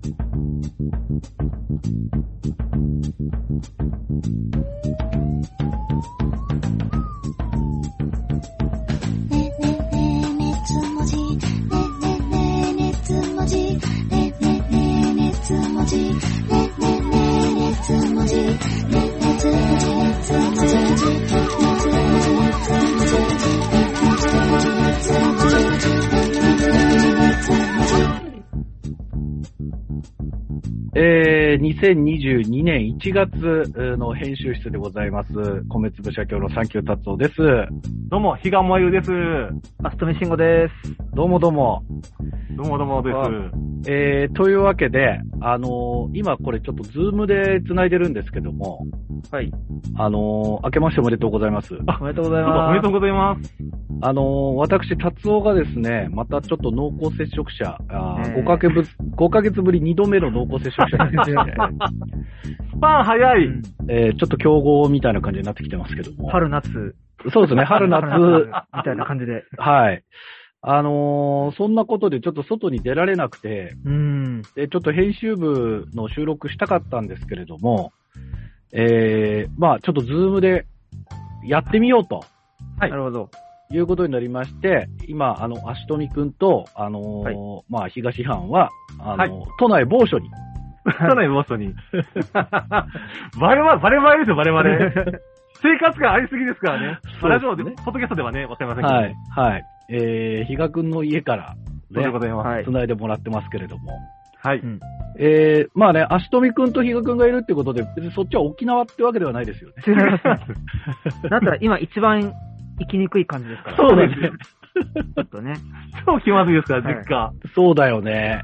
2022年1月の編集室でございます。米粒社協のサンキュー達夫です。 どうも、比嘉もゆです。 あすとみしんごです。 どうもどうも。 どうもどうもです。 というわけで、今これちょっとズームで繋いでるんですけども、 はい。 明けましておめでとうございます。 おめでとうございます。 おめでとうございます。 私、達夫がですね、またちょっと濃厚接触者、5ヶ月ぶり2度目の濃厚接触者になってきて、 スパン早い。 ちょっと競合みたいな感じになってきてますけども。 春夏。 そうですね、春夏。 みたいな感じで。 はい。そんなことでちょっと外に出られなくて、で、ちょっと編集部の収録したかったんですけれども、まあちょっとズームでやってみようと。 はい。なるほど。 いうことになりまして、今、足富くんと、はい、まあ東藩は、はい、都内某所に。 都内某所に。バレバレですよ、バレバレ。生活感ありすぎですからね。ラジオで、ポッドキャストではね、わかりませんけど。 はい、はい。比嘉くんの家から、ね、 そうでございます。 繋いでもらってますけれども。 はい。 まあね、足富くんと比嘉くんがいるってことで、別にそっちは沖縄ってわけではないですよね。 違います。だったら今一番行きにくい感じですから。 そうですね。 ちょっとね。 超気まずいですから、実家、はい。 そうだよね。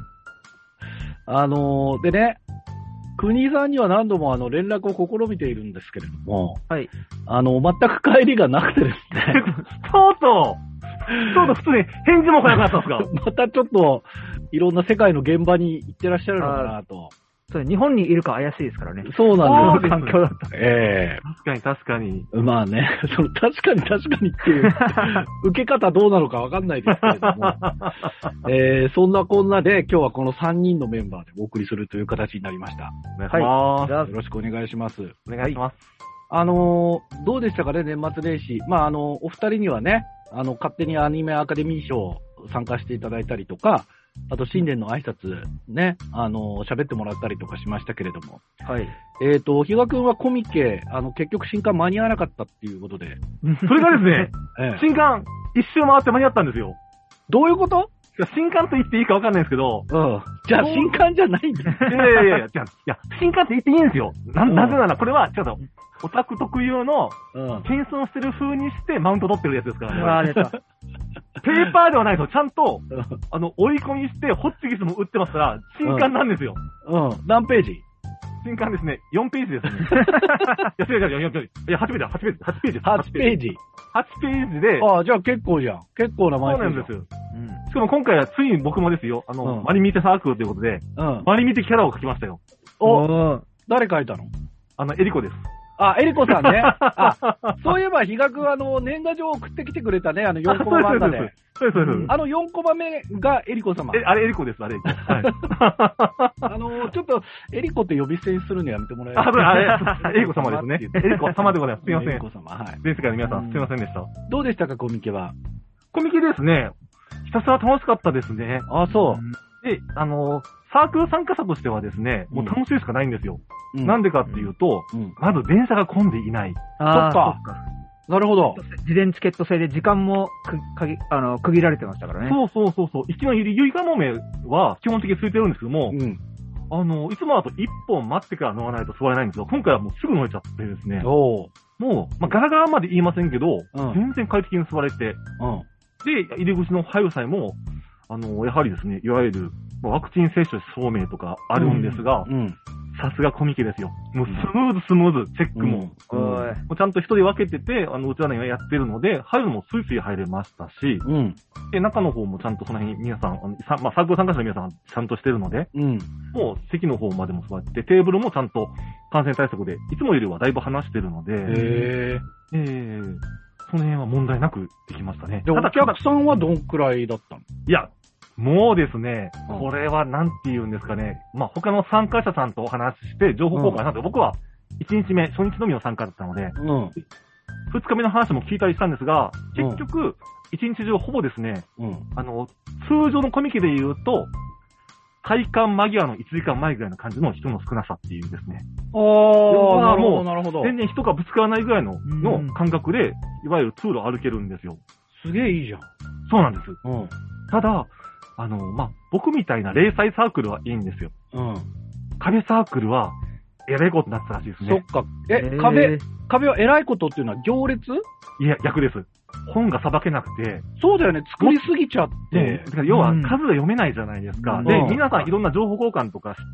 でね、国さんには何度も連絡を試みているんですけれども、 はい。 全く帰りがなくてですね。 とうとう普通に返事も来なくなったんですか？ またちょっと、いろんな世界の現場に行ってらっしゃるのかなと。 それ日本にいるか怪しいですからね。 そうなんですよ。環境だった。 確かに。 まあね、確かにっていう、受け方どうなのかわかんないですけれども、そんなこんなで今日はこの3人のメンバーでお送りするという形になりました。 はい。 よろしくお願いします。 お願いします。 どうでしたかね、年末年始。まあ、お二人にはね、勝手にアニメアカデミー賞参加していただいたりとか、あと新年の挨拶ね、喋ってもらったりとかしましたけれども。 はい。 比嘉くんはコミケ、結局新刊間に合わなかったっていうことで。 それがですね、新刊一周回って間に合ったんですよ。 どういうこと？ 新刊と言っていいかわかんないですけど。 じゃあ新刊じゃないんだ。 いや、新刊って言っていいんですよ。なぜならこれは、ちょっと、オタク特有の、謙遜してる風にしてマウント取ってるやつですからね。ペーパーではないですよ。ちゃんと、追い込みして、ホッチキスも売ってますから、新刊なんですよ。 何ページ？ 新刊ですね。4ページですね。4ページ。いや、8ページだ。8ページ。8ページ。 8ページ。 8ページで。 ああ、じゃあ結構じゃん。結構な枚数。 そうなんですよ。しかも今回はついに僕もですよ。マリミテサークルということで、マリミテキャラを描きましたよ。 誰描いたの？ エリコです。 あ、エリコさんね。そういえば、比嘉くん年賀状を送ってきてくれたね、4コマ漫画で。 そうです。 4コマ目がエリコ様。 あれエリコです、あれエリコ。 はい。ちょっと、エリコって呼び捨てにするのやめてもらえますか？ あれ、エリコ様ですね。エリコ様でございます。すいません。 エリコ様、はい。 全世界の皆さん、すいませんでした。 どうでしたか、コミケは。 コミケですね。ひたすら楽しかったですね。 あ、そう。 で、サークル参加者としてはですね、もう楽しいしかないんですよ。なんでかっていうと、まず電車が混んでいない。 そっか。なるほど。 事前チケット制で時間も区切られてましたからね。 そう。一番ゆいかもめは基本的に空いてるんですけども、いつもだと1本待ってから乗らないと座れないんですよ。今回はもうすぐ乗れちゃってですね。もう、ガラガラまで言いませんけど、全然快適に座れて、で、入り口の配布祭も、やはりですね、いわゆる、ワクチン接種証明とかあるんですが、さすがコミケですよ。もうスムーズ、チェックも。ちゃんと一人分けてて、うちらのやってるので、入るのもスイスイ入れましたし、で、中の方もちゃんとその辺皆さん、サークル参加者の皆さんちゃんとしてるので、もう席の方までも座って、テーブルもちゃんと感染対策で、いつもよりはだいぶ離してるので、その辺は問題なくできましたね。 で、お客さんはどんくらいだったの？ いや、 もうですね、これはなんて言うんですかね。まあ、他の参加者さんとお話しして、情報交換なんて、僕は1日目、初日のみの参加だったので、2日目の話も聞いたりしたんですが、結局、1日中ほぼですね、通常のコミケで言うと、体感間際の1時間前ぐらいの感じの人の少なさっていうですね。 なるほど、なるほど。 全然人がぶつからないぐらいの感覚で、いわゆる通路を歩けるんですよ。 すげえいいじゃん。 そうなんです。ただ、まあ、僕みたいな零細サークルはいいんですよ。壁サークルは、えらいことになってたらしいですね。 そっか。壁はえらいことっていうのは行列？ いや、逆です。本がさばけなくて。 そうだよね、作りすぎちゃって。 要は数が読めないじゃないですか。で、皆さんいろんな情報交換とかして、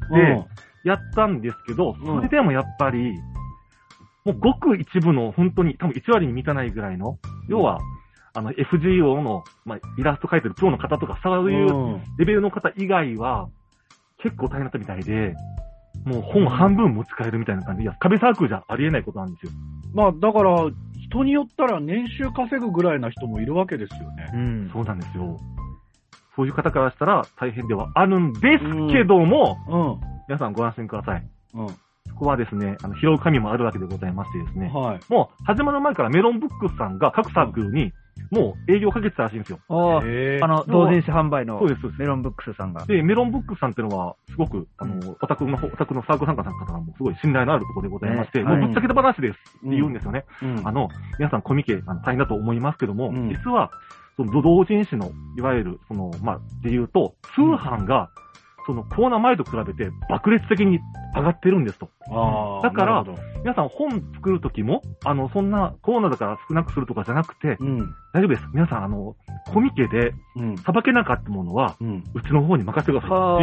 やったんですけど、それでもやっぱり、もうごく一部の本当に、多分1割に満たないぐらいの、要は、FGO の、まあ、イラスト描いてるプロの方とか、そういうレベルの方以外は、結構大変だったみたいで、もう本半分持ち帰るみたいな感じ。いや、壁サークルじゃありえないことなんですよ。 まあ、だから、人によったら年収稼ぐぐらいな人もいるわけですよね。 そうなんですよ。そういう方からしたら大変ではあるんですけども、皆さんご安心ください。そこはですね、拾う紙もあるわけでございましてですね。もう始まる前からメロンブックスさんが各サークルにもう営業かけてたらしいんですよ。 同人誌販売のメロンブックスさんが。 で、メロンブックスさんっていうのは、すごく、オタクのサークル参加さん方もすごい信頼のあるところでございまして、もうぶっちゃけた話ですって言うんですよね。皆さんコミケ大変だと思いますけども、実は、その同人誌の、いわゆる、まあ、で言うと、通販が、そのコーナー前と比べて爆裂的に上がってるんですと。だから、皆さん本作るときも、そんなコーナーだから少なくするとかじゃなくて、大丈夫です。皆さん、コミケで、さばけなかったものは、うちの方に任せてくださいっていう、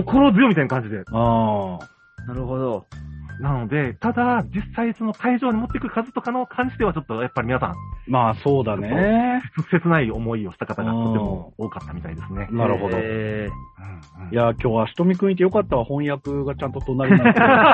心強いみたいな感じで。 なるほど。 なので、ただ、実際その会場に持っていく数とかの感じではちょっとやっぱり皆さん。 まあそうだね。 切ない思いをした方がとても多かったみたいですね。 なるほど。いや、今日はしとみくんいてよかったわ、翻訳がちゃんと隣に。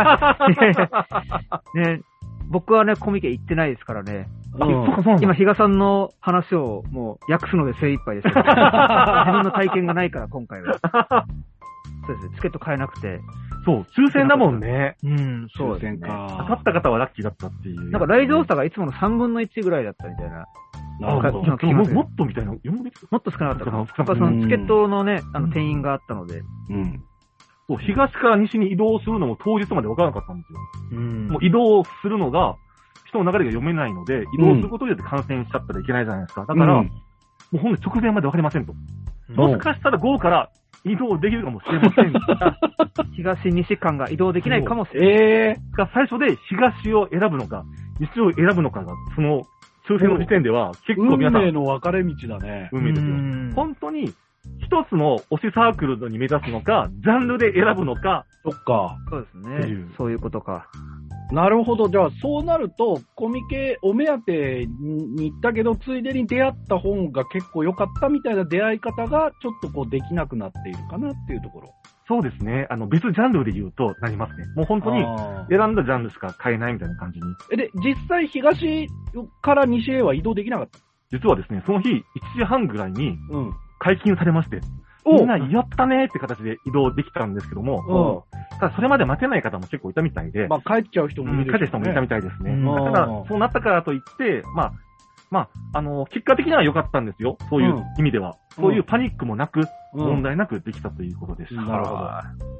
ね、僕はね、コミケ行ってないですからね。今、比嘉さんの話をもう訳すので精一杯ですけど。自分の体験がないから、今回は。そうですね、チケット買えなくて。 そう、抽選だもんね。 そうですね。 当たった方はラッキーだったっていう。 なんか来場者がいつもの3分の1ぐらいだったみたいな。 もっとみたいな。もっと少なかったかな。やっぱそのチケットのね、定員があったので。 そう、東から西に移動するのも当日まで分からなかったんですよ。もう移動するのが、人の流れが読めないので、移動することによって感染しちゃったらいけないじゃないですか。だから、もうほんと直前まで分かりませんと。もしかしたら午後から移動できるかもしれません。 東、西間が移動できないかもしれない。 最初で東を選ぶのか、西を選ぶのかが、その、抽選の時点では結構皆さん。 運命の分かれ道だね。 運命ですよ。本当に、一つの推しサークルに目指すのか、ジャンルで選ぶのか。 そっか。 そうですね。そういうことか。 なるほど。じゃあ、そうなると、コミケお目当てに行ったけど、ついでに出会った本が結構良かったみたいな出会い方が、ちょっとこうできなくなっているかなっていうところ。 そうですね。別ジャンルで言うとなりますね。もう本当に選んだジャンルしか買えないみたいな感じに。 で、実際東から西へは移動できなかった？ 実はですね、その日1時半ぐらいに解禁されまして、みんなやったねーって形で移動できたんですけども、ただそれまで待てない方も結構いたみたいで、 まあ帰っちゃう人もいる、 帰っちゃう人もいたみたいですね。ただ、そうなったからといって、結果的には良かったんですよ。そういう意味では。そういうパニックもなく、問題なくできたということです。 なるほど。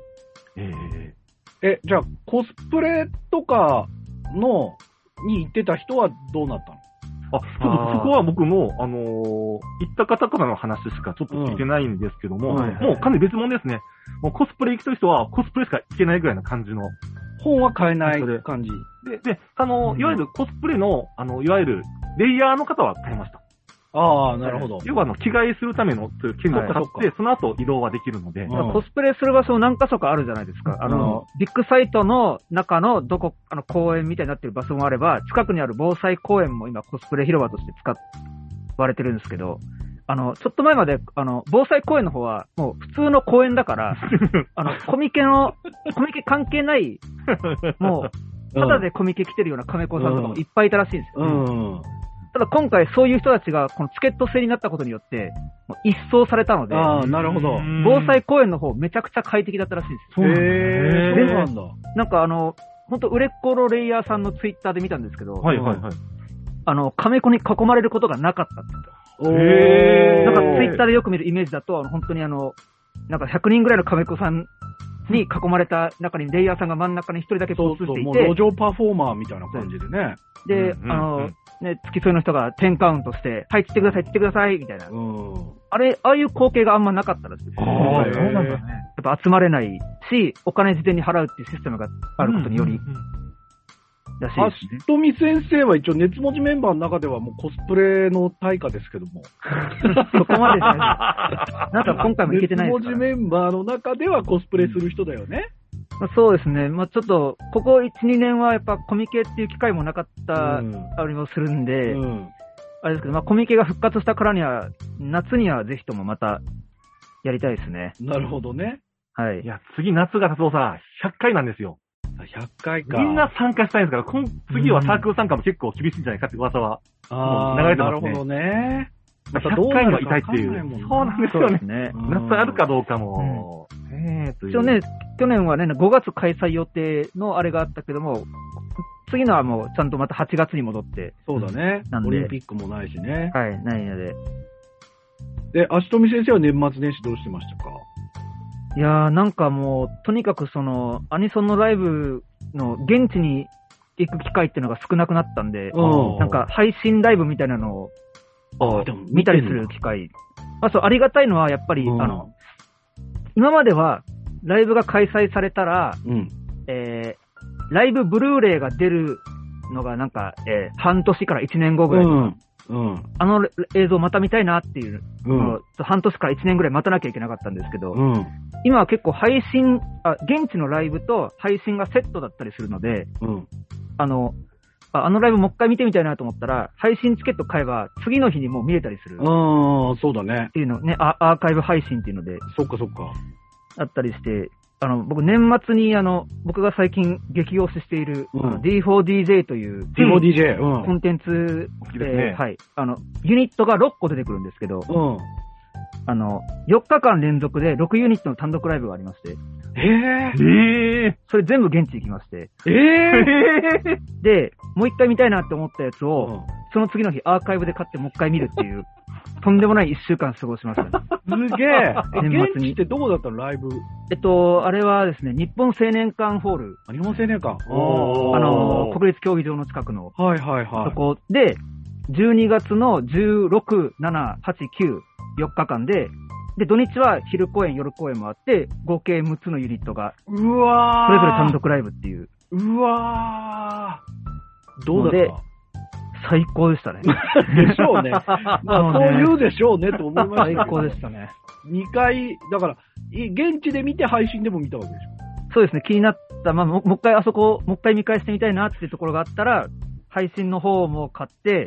じゃあ、コスプレとかに行ってた人はどうなったの？ そこは僕も、行った方からの話しかちょっと聞いてないんですけども、もう完全に別物ですね。もうコスプレ行くという人はコスプレしか行けないぐらいな感じの。 本は買えない感じ。 で、いわゆるコスプレの、いわゆるレイヤーの方は買いました。 なるほど。 要は着替えするための券を買って、その後移動はできるので。 コスプレする場所何箇所かあるじゃないですか。ビッグサイトの中の公園みたいになってる場所もあれば、近くにある防災公園も今コスプレ広場として使われてるんですけど、ちょっと前まで、防災公園の方は、もう普通の公園だから、コミケ関係ない、もう、ただでコミケ来てるような亀子さんとかもいっぱいいたらしいんですよ。 ただ今回そういう人たちがこのチケット制になったことによって、もう一掃されたので、 ああ、なるほど。 防災公園の方めちゃくちゃ快適だったらしいんですよ。 そうなんだ。 なんかほんと売れっ子のレイヤーさんのツイッターで見たんですけど、 はいはいはい。 カメコに囲まれることがなかったって言った。なんかツイッターでよく見るイメージだと、本当になんか100人ぐらいのカメコさんに囲まれた中にレイヤーさんが真ん中に一人だけポーズしていて、 もう路上パフォーマーみたいな感じでね。 で、ね、付き添いの人が10カウントして、はい、散ってください、散ってください、みたいな。ああいう光景があんまなかったらしいです。 そうなんだね。 やっぱ集まれないし、お金事前に払うっていうシステムがあることにより。らしいですね。 橋富先生は一応熱文字メンバーの中ではもうコスプレの大家ですけども。 そこまでじゃない。なんか今回もいけてないですから。 熱文字メンバーの中ではコスプレする人だよね。 そうですね。まあちょっと、ここ1、2年はやっぱコミケっていう機会もなかったありもするんで、あれですけど、まあコミケが復活したからには、夏にはぜひともまたやりたいですね。 なるほどね。 はい。 いや、次夏が達夫さん、100回なんですよ。 100回か。 みんな参加したいんですから、次はサークル参加も結構厳しいんじゃないかって噂は。流れてますね。 なるほどね。 また100回にはいたいっていう。そうなんですよね。夏あるかどうかも。 一応ね、去年はね、5月開催予定のあれがあったけども、次のはもうちゃんとまた8月に戻って。 そうだね。オリンピックもないしね。 はい、ないので。 で、足富先生は年末年始どうしてましたか？ いやー、なんかもう、とにかくアニソンのライブの現地に行く機会っていうのが少なくなったんで、なんか配信ライブみたいなのを見たりする機会。そう、ありがたいのはやっぱり、今まではライブが開催されたら、ライブブルーレイが出るのがなんか、半年から1年後ぐらい。あの映像また見たいなっていう、半年から1年ぐらい待たなきゃいけなかったんですけど、今は結構現地のライブと配信がセットだったりするので、あのライブもう一回見てみたいなと思ったら、配信チケット買えば次の日にもう見れたりする。 そうだね。 っていうのね、アーカイブ配信っていうので。 そっかそっか。 あったりして、僕年末に僕が最近激推ししている、D4DJ という、 D4DJ、 コンテンツで、 はい。ユニットが6個出てくるんですけど、4日間連続で6ユニットの単独ライブがありまして。それ全部現地行きまして。で、もう一回見たいなって思ったやつを、その次の日アーカイブで買ってもう一回見るっていう、とんでもない1週間過ごしましたね。 すげえ。年末に。現地ってどこだったのライブ？ あれはですね、日本青年館ホール。 日本青年館。 国立競技場の近くの。 はいはいはい。 そこで、12月の16、7、8、9、4日間で、土日は昼公演、夜公演もあって、合計6つのユニットが、それぞれ単独ライブっていう。 うわー。どうだった？ 最高でしたね。 でしょうね。まあ、そう言うでしょうねと思いました。 最高でしたね。 2回、だから、現地で見て配信でも見たわけでしょ？ そうですね。気になった、もう一回もう一回見返してみたいなっていうところがあったら、配信の方も買って、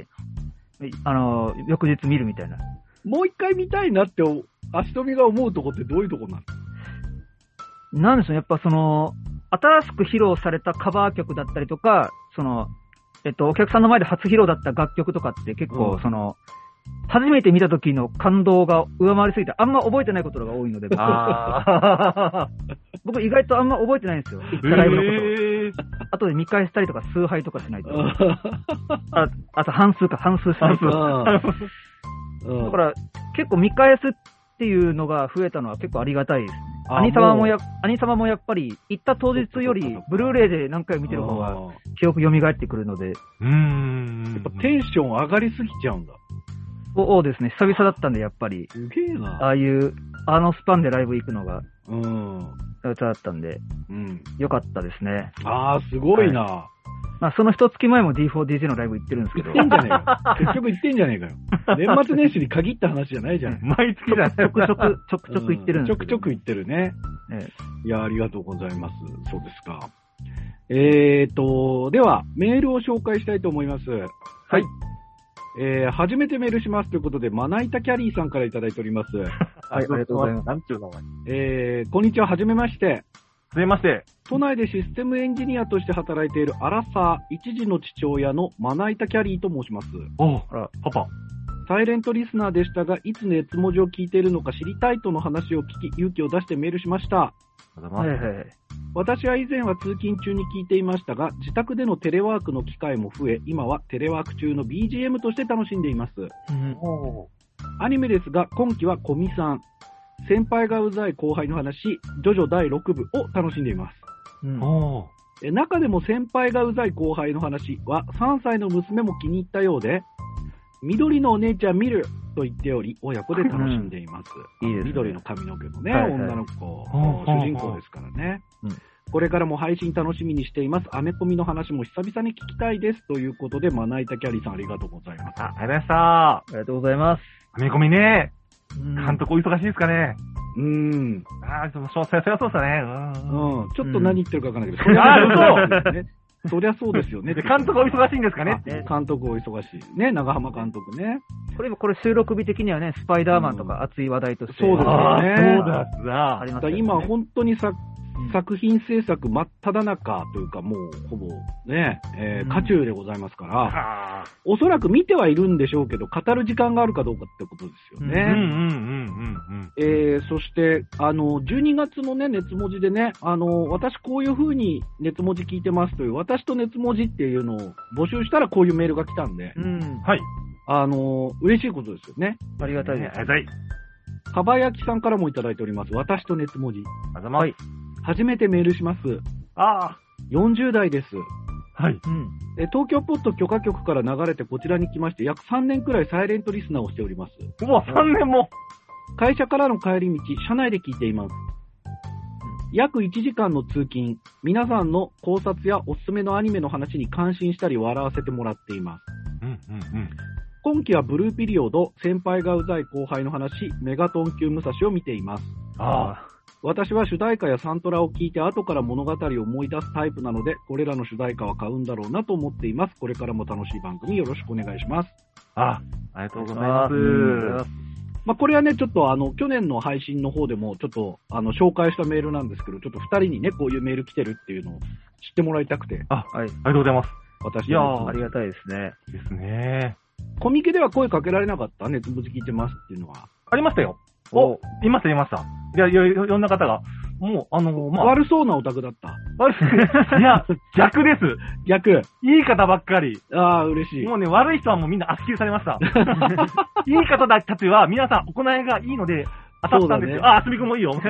翌日見るみたいな。 もう一回見たいなって、足富が思うとこってどういうとこなの？ なんでしょうね。やっぱ新しく披露されたカバー曲だったりとか、お客さんの前で初披露だった楽曲とかって結構、初めて見た時の感動が上回りすぎて、あんま覚えてないことが多いので、僕意外とあんま覚えてないんですよ。行ったライブのこと。後で見返したりとか、崇拝とかしないと。あと半数しないと。だから、結構見返すっていうのが増えたのは結構ありがたいです。兄様もやっぱり、行った当日より、ブルーレイで何回見てる方が、記憶蘇ってくるので。 やっぱテンション上がりすぎちゃうんだ。 そうですね。久々だったんで、やっぱり。 すげえな。 スパンでライブ行くのが、久々だったんで、よかったですね。 すごいな。 まあ、その一月前も D4DJ のライブ行ってるんですけど。 行ってんじゃねえか。結局行ってんじゃねえかよ。年末年始に限った話じゃないじゃない。 毎月じゃない。 ちょくちょく行ってるんですけど。 ちょくちょく行ってるね。いや、ありがとうございます。そうですか。では、メールを紹介したいと思います。 はい。 初めてメールしますということで、まな板キャリーさんからいただいております。 はい、ありがとうございます。 なんちゅう名前。 こんにちは、はじめまして。 はじめまして。 都内でシステムエンジニアとして働いているアラサー、一児の父親のまな板キャリーと申します。 あら、パパ。 サイレントリスナーでしたが、いつ熱文字を聞いているのか知りたいとの話を聞き、勇気を出してメールしました。私は以前は通勤中に聞いていましたが、自宅でのテレワークの機会も増え、今はテレワーク中の BGM として楽しんでいます。アニメですが、今期はコミさん、先輩がうざい後輩の話、ジョジョ第6部を楽しんでいます。中でも先輩がうざい後輩の話は3歳の娘も気に入ったようで、緑のお姉ちゃん見ると言っており、親子で楽しんでいます。いいですね、緑の髪の毛のね、女の子、主人公ですからね。これからも配信楽しみにしています。アメコミの話も久々に聞きたいです。ということで、まな板キャリーさんありがとうございます。 ありがとうございました。 ありがとうございます。 アメコミね。監督お忙しいですかね。 そりゃそうですね。 ちょっと何言ってるかわかんないけど。そりゃそうですよね。 監督お忙しいんですかね。 監督お忙しい。ね、長浜監督ね。 これ収録日的にはね、スパイダーマンとか熱い話題として。 そうですよね。 そうだ。 今本当に作品制作真っ只中というか、もうほぼね、渦中でございますから、おそらく見てはいるんでしょうけど、語る時間があるかどうかってことですよね。そして、12月のね、熱文字でね、私こういう風に熱文字聞いてますという、私と熱文字っていうのを募集したらこういうメールが来たんで、 はい。 嬉しいことですよね。 ありがたいです。 かばやきさんからもいただいております。私と熱文字。 はい。 初めてメールします。40代です。 はい。 東京ポッド許可局から流れてこちらに来まして、約3年くらいサイレントリスナーをしております。 うわ、3年も。 会社からの帰り道、車内で聞いています。約1時間の通勤、皆さんの考察やおすすめのアニメの話に感心したり笑わせてもらっています。今期はブルーピリオド、先輩がうざい後輩の話、メガトン級武蔵を見ています。私は主題歌やサントラを聞いて後から物語を思い出すタイプなので、これらの主題歌は買うんだろうなと思っています。これからも楽しい番組よろしくお願いします。 ありがとうございます。 これはね、ちょっと去年の配信の方でもちょっと紹介したメールなんですけど、ちょっと2人にね、こういうメール来てるっていうのを知ってもらいたくて。 はい。ありがとうございます。 いやありがたいですね。 ですね。 コミケでは声かけられなかった？熱文字聞いてますっていうのは。 ありましたよ。いました。いろんな方が。もう、 悪そうなオタクだった。 いや、逆です。 逆。 いい方ばっかり。 嬉しい。 もうね、悪い人はもうみんな足切りされました。いい方たちは皆さん行いがいいので当たったんですよ。あすみくんもいいよ。だから、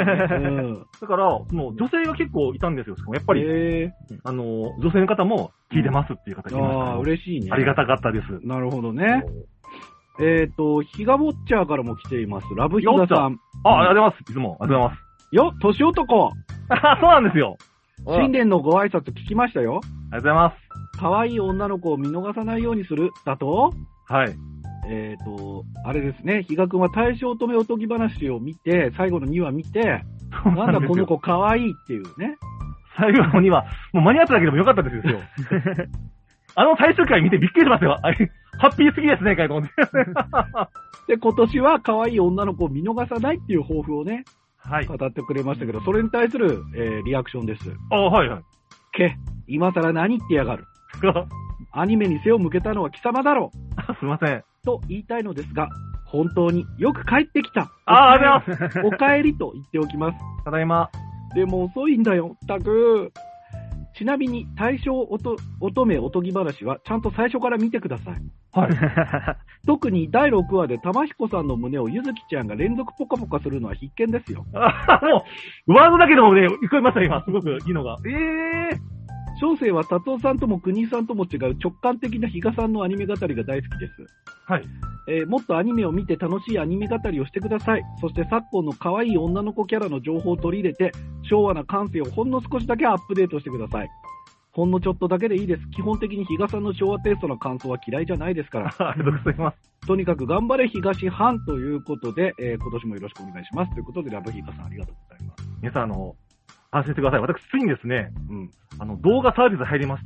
もう女性が結構いたんですよ。やっぱり、女性の方も聞いてますっていう方がいました。 嬉しいね。 ありがたかったです。 なるほどね。ヒガボッチャーからも来ています。ラブヒガさん。 ありがとうございます。いつも。ありがとうございます。 年男。 そうなんですよ。 新年のご挨拶聞きましたよ。 ありがとうございます。 可愛い女の子を見逃さないようにする、だとはい。 あれですね、比嘉くんは大正乙女おとぎ話を見て、最後の2話見て、なんだこの子可愛いっていうね。 最後の2話、もう間に合っただけでもよかったですよ。最終回見てびっくりしますよ。ハッピーすぎですね、と思って。 で、今年は可愛い女の子を見逃さないっていう抱負をね、語ってくれましたけど、それに対する、リアクションです。 はいはい。 今更何言ってやがる。アニメに背を向けたのは貴様だろう。 すいません。 と言いたいのですが、本当によく帰ってきた。 ありがとうございます。 お帰りと言っておきます。 ただいま。 でも遅いんだよ、たく。ちなみに、大正乙女おとぎ話はちゃんと最初から見てください。 はい。 特に第6話で玉彦さんの胸をゆずきちゃんが連続ポカポカするのは必見ですよ。 もう、ワードだけでもね、聞こえました今、すごくいいのが。 小生は達夫さんとも国井さんとも違う直感的な比嘉さんのアニメ語りが大好きです。 はい。 もっとアニメを見て楽しいアニメ語りをしてください。そして昨今の可愛い女の子キャラの情報を取り入れて、昭和な感性をほんの少しだけアップデートしてください。ほんのちょっとだけでいいです。基本的に比嘉さんの昭和テイストの感想は嫌いじゃないですから。 ありがとうございます。 とにかく頑張れ東藩ということで、今年もよろしくお願いします。ということで、ラブヒガさんありがとうございます。 皆さん、安心してください。私、ついにですね、動画サービス入りまして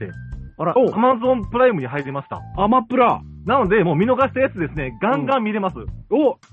、Amazon プライムに入りました。 アマプラ。 なので、もう見逃したやつですね、ガンガン見れます。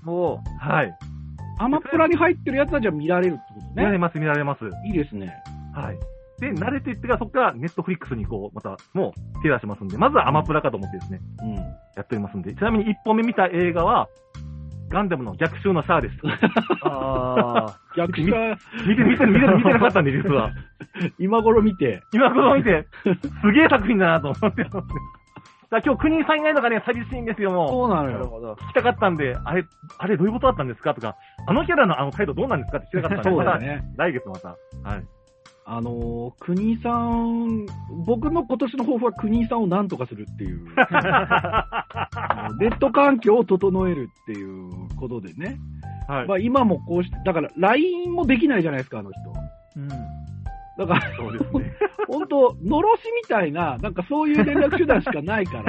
はい。アマプラに入ってるやつはじゃあ見られるってことね。 見られます。 いいですね。 はい。で、慣れていってからそこからネットフリックスにまた、もう手出しますんで、まずはアマプラかと思ってですね、やっておりますんで、ちなみに1本目見た映画は、ガンダムの逆襲のシャアです。 逆襲見てなかったんで、実は。 今頃見て、 すげえ作品だなと思ってます。今日、国井さんいないのがね、寂しいんですよ、もう。 そうなのよ。 聞きたかったんで、あれどういうことだったんですかとか、あのキャラの態度どうなんですかって聞きたかったんで、 そうだね。 来月また。はい。 国井さん、僕の今年の抱負は国井さんを何とかするっていう。ネット環境を整えるっていうことでね。はい。まあ今もこうして、だから LINE もできないじゃないですか、あの人。だから、そうですね。本当、のろしみたいな、なんかそういう連絡手段しかないから、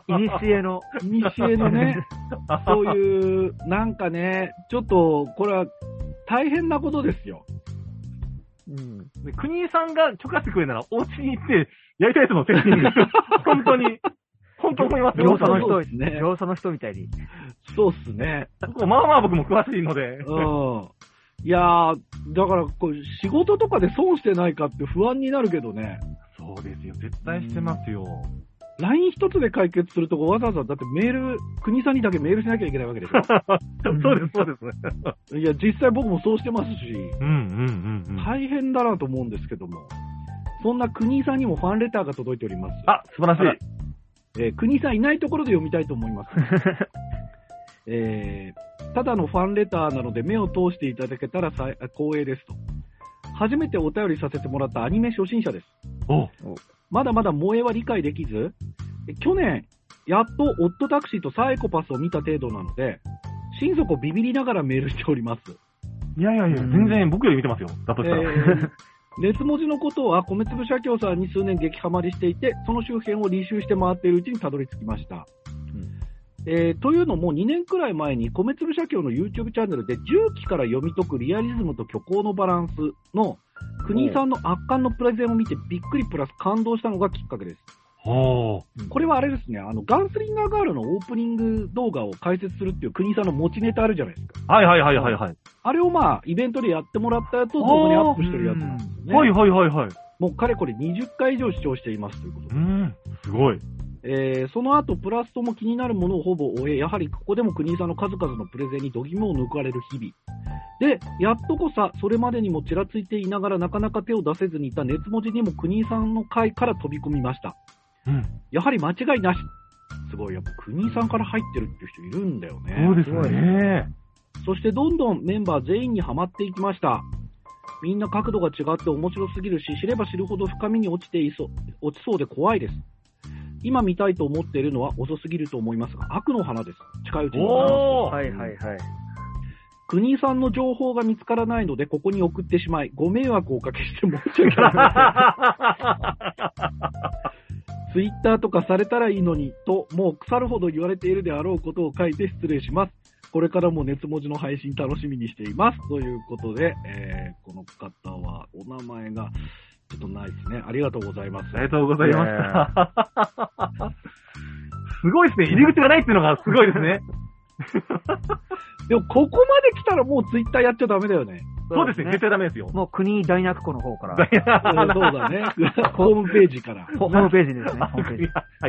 いにしえのね、そういう、なんかね、ちょっと、これは大変なことですよ。 国井さんが許可してくれるなら、お家に行って、やりたいですもん、セッティング。本当に。本当思いますよ。 業者の人ですね。業者の人みたいに。 そうっすね。 まあまあ僕も詳しいので。 いやー、だから仕事とかで損してないかって不安になるけどね。 そうですよ。絶対してますよ。 LINE 一つで解決するとこわざわざだってメール、国さんにだけメールしなきゃいけないわけでしょ。 そうですね。 いや、実際僕もそうしてますし、大変だなと思うんですけども、そんな国さんにもファンレターが届いております。 あ、素晴らしい。 国さんいないところで読みたいと思います。ただのファンレターなので目を通していただけたら光栄ですと。初めてお便りさせてもらったアニメ初心者です。まだまだ萌えは理解できず、去年、やっとオットタクシーとサイコパスを見た程度なので、心底ビビりながらメールしております。 いや、全然僕より見てますよ。だとしたら。 熱文字のことは米粒社協さんに数年激ハマりしていて、その周辺を履修して回っているうちにたどり着きました。というのも2年くらい前に米粒社協の YouTube チャンネルで重機から読み解くリアリズムと虚構のバランスの国井さんの圧巻のプレゼンを見てびっくりプラス感動したのがきっかけです。これはあれですね、ガンスリンガーガールのオープニング動画を解説するっていう国井さんの持ちネタあるじゃないですか。 はい。 あれをイベントでやってもらったやつを動画にアップしてるやつなんですよね。 はい。 もうかれこれ20回以上視聴していますということで。 すごい。 その後、プラスとも気になるものをほぼ終え、やはりここでも国井さんの数々のプレゼンに度肝を抜かれる日々。で、やっとこそ、それまでにもちらついていながらなかなか手を出せずにいた熱文字にも国井さんの回から飛び込みました。やはり間違いなし。すごい、やっぱ国井さんから入ってるっていう人いるんだよね。 そうですね。 そしてどんどんメンバー全員にはまっていきました。みんな角度が違って面白すぎるし、知れば知るほど深みに落ちそうで怖いです。今見たいと思っているのは遅すぎると思いますが、悪の花です。近いうちに。 はい。 国井さんの情報が見つからないので、ここに送ってしまい、ご迷惑をおかけして申し訳ありません。ツイッターとかされたらいいのに、と、もう腐るほど言われているであろうことを書いて失礼します。これからも熱文字の配信楽しみにしています。ということで、この方は、お名前が、ちょっとないですね。ありがとうございます。 ありがとうございました。すごいですね。入り口がないっていうのがすごいですね。 でも、ここまで来たらもうツイッターやっちゃダメだよね。 そうですね。絶対ダメですよ。 もう国大学校の方から。 そうだね。ホームページから。 ホームページですね。ホームページ。 はい。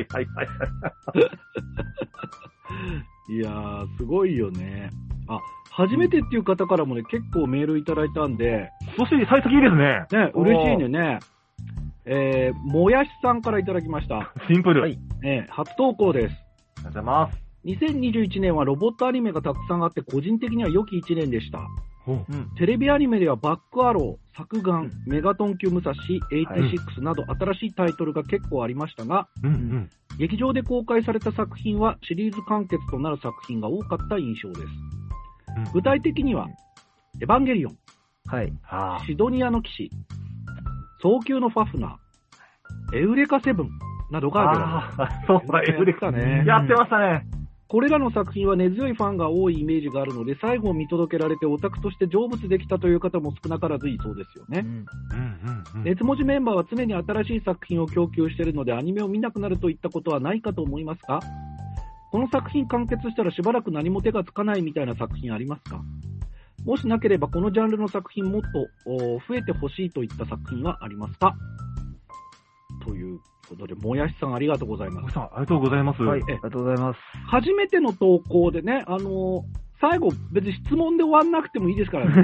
いやー、すごいよね。初めてっていう方からもね、結構メールいただいたんで。 そして、幸先いいですね。 ね、嬉しいね。もやしさんからいただきました。 シンプル。 初投稿です。 ありがとうございます。 2021年はロボットアニメがたくさんあって、個人的には良き1年でした。テレビアニメではバックアロー、作眼、メガトン級武蔵、86など新しいタイトルが結構ありましたが、劇場で公開された作品はシリーズ完結となる作品が多かった印象です。具体的には、エヴァンゲリオン、シドニアの騎士、早急のファフナー、エウレカセブンなどがある。そうだ、エウレカね。やってましたね。 これらの作品は根強いファンが多いイメージがあるので、最後を見届けられてオタクとして成仏できたという方も少なからずいそうですよね。熱文字メンバーは常に新しい作品を供給しているので、アニメを見なくなるといったことはないかと思いますか？この作品完結したらしばらく何も手がつかないみたいな作品ありますか？ もしなければこのジャンルの作品もっと増えてほしいといった作品はありますか？ということで、もやしさんありがとうございます。 ありがとうございます。 はい、ありがとうございます。 初めての投稿でね、最後別に質問で終わんなくてもいいですからね。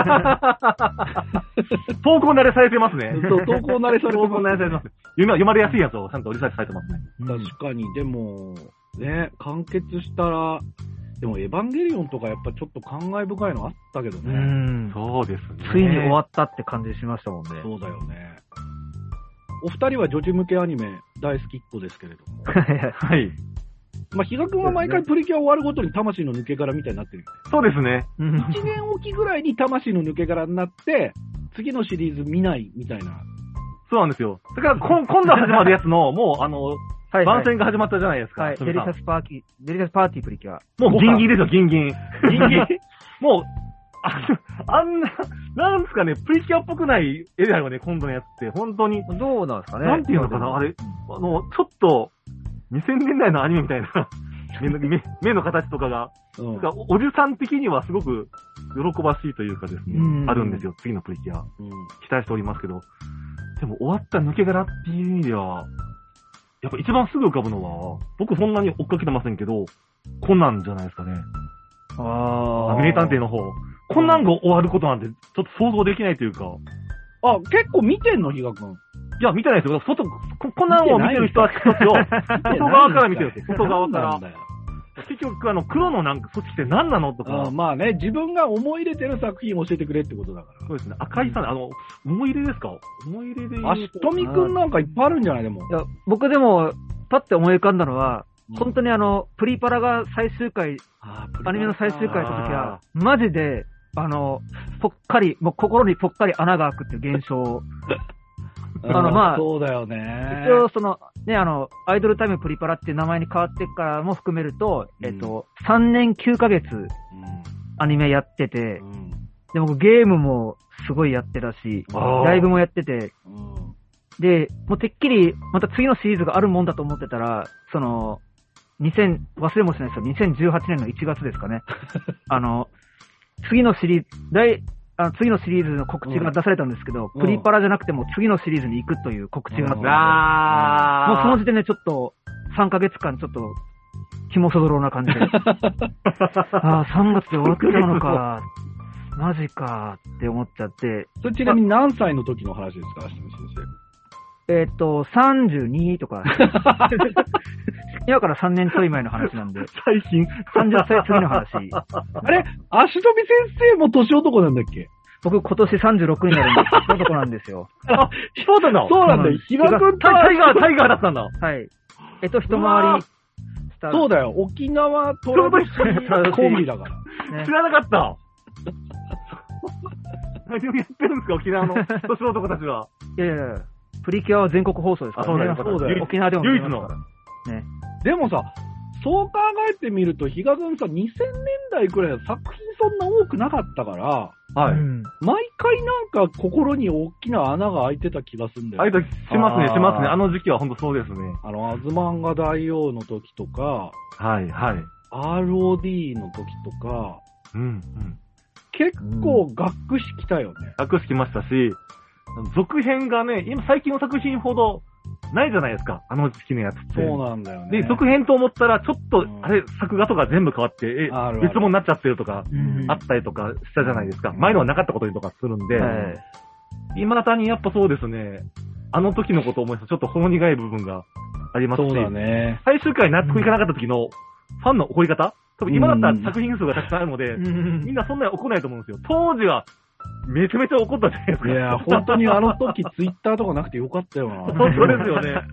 投稿慣れされてますね。 そう、投稿慣れされてます。 投稿慣れされてます。読まれやすいやつをちゃんとリサーチされてますね。 確かに、でも、ね、完結したら、でもエヴァンゲリオンとかやっぱちょっと感慨深いのあったけどね。 そうですね。 ついに終わったって感じしましたもんね。 そうだよね。お二人は女児向けアニメ大好きっ子ですけれども。 はい。 まあ、比嘉君は毎回プリキュア終わるごとに魂の抜け殻みたいになってるよね。 そうですね。 1年おきぐらいに魂の抜け殻になって、次のシリーズ見ないみたいな。 そうなんですよ。だから今度始まるやつの、もう番宣が始まったじゃないですか。 はい。デリシャスパーティープリキュア。 もうギンギンですよ、ギンギン。もう、なんですかね、プリキュアっぽくない絵だよね、今度のやつって。本当に。 どうなんですかね。 なんていうのかな、あれ、ちょっと、2000年代のアニメみたいな目の形とかが、おじさん的にはすごく喜ばしいというかですね、あるんですよ、次のプリキュア。期待しておりますけど。でも終わった抜け殻っていう意味では、やっぱ一番すぐ浮かぶのは、僕そんなに追っかけてませんけど、コナンじゃないですかね。名探偵の方。コナンが終わることなんてちょっと想像できないというか。 あ、結構見てんの、比嘉君。 いや、見てないですよ。コナンを見てる人は一つを、外側から見てるんですよ。外側から。結局、黒の組織って何なのとか。 まあね、自分が思い入れてる作品を教えてくれってことだから。 そうですね。赤井さん、思い入れですか？思い入れで。 とみくんなんかいっぱいあるんじゃないでも。 いや、僕でも、パッて思い浮かんだのは、本当にプリパラが最終回、アニメの最終回の時は、マジで、ぽっかり、もう心にぽっかり穴が開くっていう現象。 そうだよね。 一応アイドルタイムプリパラっていう名前に変わってからも含めると、3年9ヶ月、アニメやってて、で、僕ゲームもすごいやってたし、ライブもやってて、で、もうてっきり、また次のシリーズがあるもんだと思ってたら、忘れもしないですよ、2018年の1月ですかね。次のシリーズの告知が出されたんですけど、プリパラじゃなくても次のシリーズに行くという告知があって、もうその時点でちょっと3ヶ月間ちょっと肝そぞろな感じで、3月で終わっちゃうのか、マジかって思っちゃって。 それちなみに何歳の時の話ですか、先生。32とか。今から3年ちょい前の話なんで。 最近。 30歳次の話。 あれ足飛び先生も年男なんだっけ？ 僕今年36になるんで、年男なんですよ。 そうなんだ。 そうなんだよ。比嘉君とタイガーだったんだ。 はい。一回り。 そうだよ。沖縄トラブシコンビだから。 知らなかった。何をやってるんですか、沖縄の年男たちは。 いやいや、プリキュアは全国放送ですからね。 そうだよ。 沖縄でも唯一の。 ね。 でもさ、そう考えてみると、比嘉君さ、2000年代くらいは作品そんな多くなかったから、 はい。 毎回なんか心に大きな穴が開いてた気がするんだよ。 開いたしますね。あの時期は本当そうですね。 アズマンガ大王の時とか、 はいはい。 ROD の時とか、結構学士来たよね。 学士来ましたし、続編がね、今最近の作品ほどないじゃないですか、あの時期のやつって。 そうなんだよね。 で、続編と思ったら、ちょっと、作画とか全部変わって、別物になっちゃってるとか、あったりとかしたじゃないですか。前のはなかったことにとかするんで、今だたにやっぱそうですね、あの時のことを思いますと、ちょっとほろ苦い部分がありますし、 そうだね。 最終回納得いかなかった時のファンの怒り方、多分今だったら作品数がたくさんあるので、みんなそんなに怒らないと思うんですよ。当時は、めちゃめちゃ怒ったじゃないですか。 いや、本当にあの時ツイッターとかなくてよかったよな。 本当ですよね。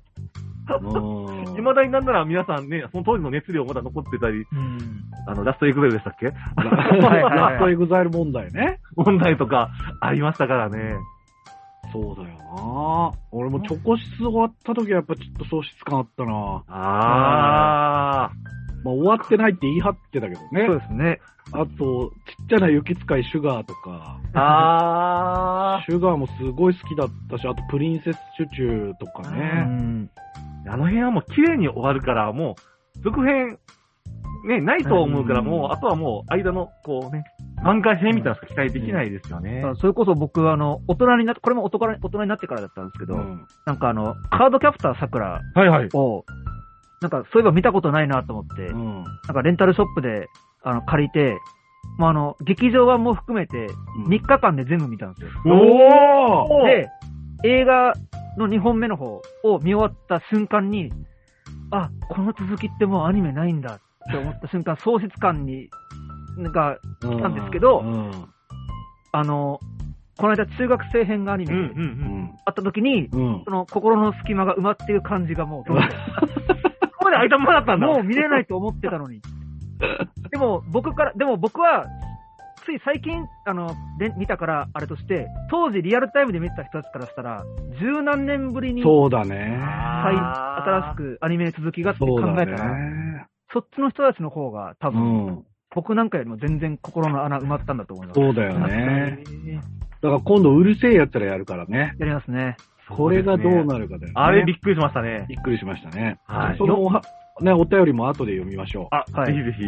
未だになんなら皆さんね、その当時の熱量まだ残ってたり、ラストエグザイルでしたっけ？ ラストエグザイル問題ね。 問題とかありましたからね。 そうだよな。俺もチョコ室終わった時はやっぱちょっと喪失感あったな。まあ終わってないって言い張ってたけどね。 そうですね。 あと、ちっちゃな雪使いシュガーとか。シュガーもすごい好きだったし、あとプリンセスチュチュとかね。 あの辺はもう綺麗に終わるから、もう、続編、ね、ないと思うから、もう、あとはもう、間の、こうね、 挽回編みたいなのしか期待できないですよね。 それこそ僕は大人になって、これも大人になってからだったんですけど、なんかカードキャプター桜を、なんかそういえば見たことないなと思って、なんかレンタルショップで、借りて、まあ、劇場版も含めて、3日間で全部見たんですよ。で、映画の2本目の方を見終わった瞬間に、あ、この続きってもうアニメないんだって思った瞬間、喪失感が来たんですけど、この間中学生編がアニメであった時に、その心の隙間が埋まっている感じがもう、ここまで空いたままだったんだ。 もう見れないと思ってたのに。でも僕は、つい最近、見たからあれとして、当時リアルタイムで見てた人たちからしたら、十何年ぶりに、 そうだね。 新しくアニメ続きがって考えたら、そっちの人たちの方が多分、僕なんかよりも全然心の穴埋まったんだと思います。 そうだよね。だから今度うるせえやつらやるからね。 やりますね。 これがどうなるかだよね。 あれびっくりしましたね。 びっくりしましたね。はい。そのね、お便りも後で読みましょう。ぜひぜひ。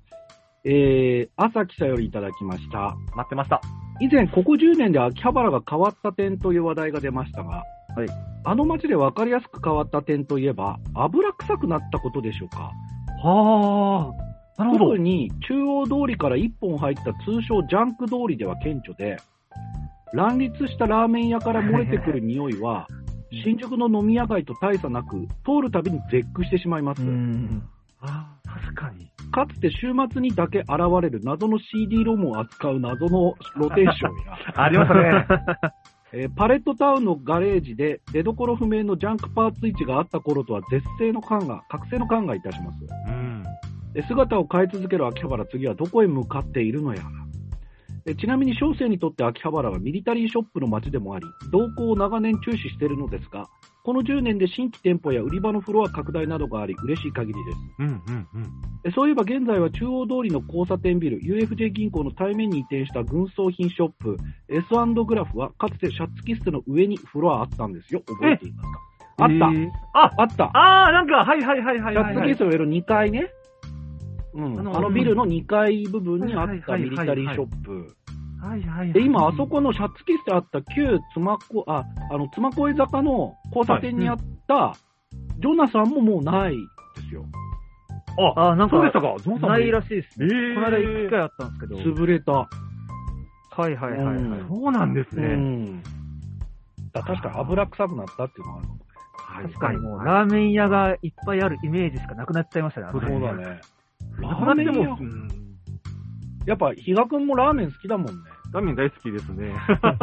朝記者よりいただきました。 待ってました。 以前、ここ10年で秋葉原が変わった点という話題が出ましたが、はい。あの街で分かりやすく変わった点といえば、油臭くなったことでしょうか。 はあ。なるほど。 特に中央通りから1本入った通称ジャンク通りでは顕著で、乱立したラーメン屋から漏れてくる匂いは、新宿の飲み屋街と大差なく、通るたびに絶句してしまいます。 確かに。 かつて週末にだけ現れる謎の CD ロムを扱う謎の露天商やありましたね。パレットタウンのガレージで出所不明のジャンクパーツ位置があった頃とは覚醒の感がいたします。姿を変え続ける秋葉原、次はどこへ向かっているのやら。ちなみに小生にとって秋葉原はミリタリーショップの街でもあり、動向を長年注視しているのですが、この10年で新規店舗や売り場のフロア拡大などがあり、嬉しい限りです。そういえば現在は中央通りの交差点ビル、UFJ 銀行の対面に移転した軍装品ショップ、S& グラフはかつてシャツキステの上にフロアあったんですよ。覚えていますか？あった。 なんか、はい。 シャツキステの上の2階ね。あのビルの2階部分にあったミリタリーショップ。で、今、あそこのシャツキステあった旧妻恋坂の交差点にあった、ジョナサンももうないですよ。 なんか、そうでしたか。 ジョナサンないらしいですね。この間1回あったんですけど。 潰れた。 そうなんですね。 確かに油臭くなったっていうのがあるの。 確かにもう、ラーメン屋がいっぱいあるイメージしかなくなっちゃいましたね。 そうだね。ラーメン屋やっぱ、比嘉くんもラーメン好きだもんね。 ラーメン大好きですね。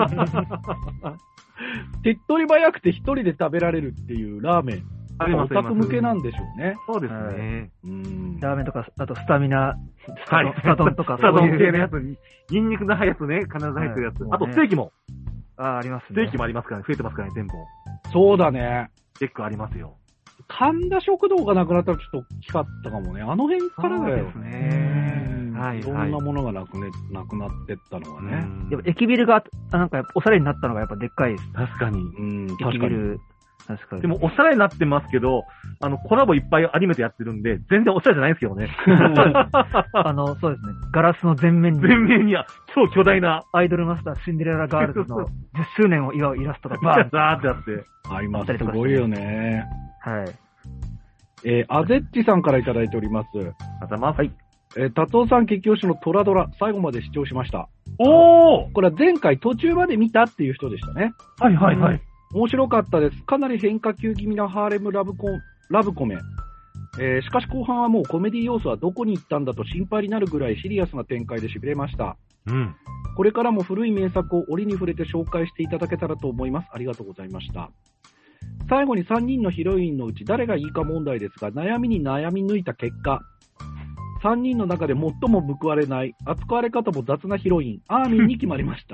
手っ取り早くて一人で食べられるっていうラーメン。オタク向けなんでしょうね。 そうですね。 ラーメンとか、あとスタミナ、スタ丼とか、 スタ丼系のやつに、ニンニクのやつね、必ず入ってるやつ。あとステーキも。 ありますね。 ステーキもありますからね、増えてますからね、店舗。 そうだね。 結構ありますよ。 神田食堂がなくなったらちょっと大きかったかもね。あの辺からだよね。 そうですね。 いろんなものがなくなってったのがね。 やっぱ駅ビルが、なんかおしゃれになったのがやっぱでっかいです。 確かに。 駅ビル。確かに。 でもおしゃれになってますけど、コラボいっぱいアニメでやってるんで、全然おしゃれじゃないんですけどね。 そうですね。ガラスの前面には超巨大なアイドルマスターシンデレラガールズの10周年を祝うイラストがバーザーってあって。 あります。すごいよね。 はい。 あぜっちさんからいただいております。 ありがとうございます。はい。 達夫さん激推しのトラドラ、最後まで視聴しました。 おー！ これは前回途中まで見たっていう人でしたね。 はいはいはい。 面白かったです。かなり変化球気味なハーレムラブコメ。しかし後半はもうコメディ要素はどこに行ったんだと心配になるぐらいシリアスな展開で痺れました。これからも古い名作を折に触れて紹介していただけたらと思います。ありがとうございました。最後に3人のヒロインのうち誰がいいか問題ですが、悩みに悩み抜いた結果、3人の中で最も報われない、扱われ方も雑なヒロイン、アーミンに決まりました。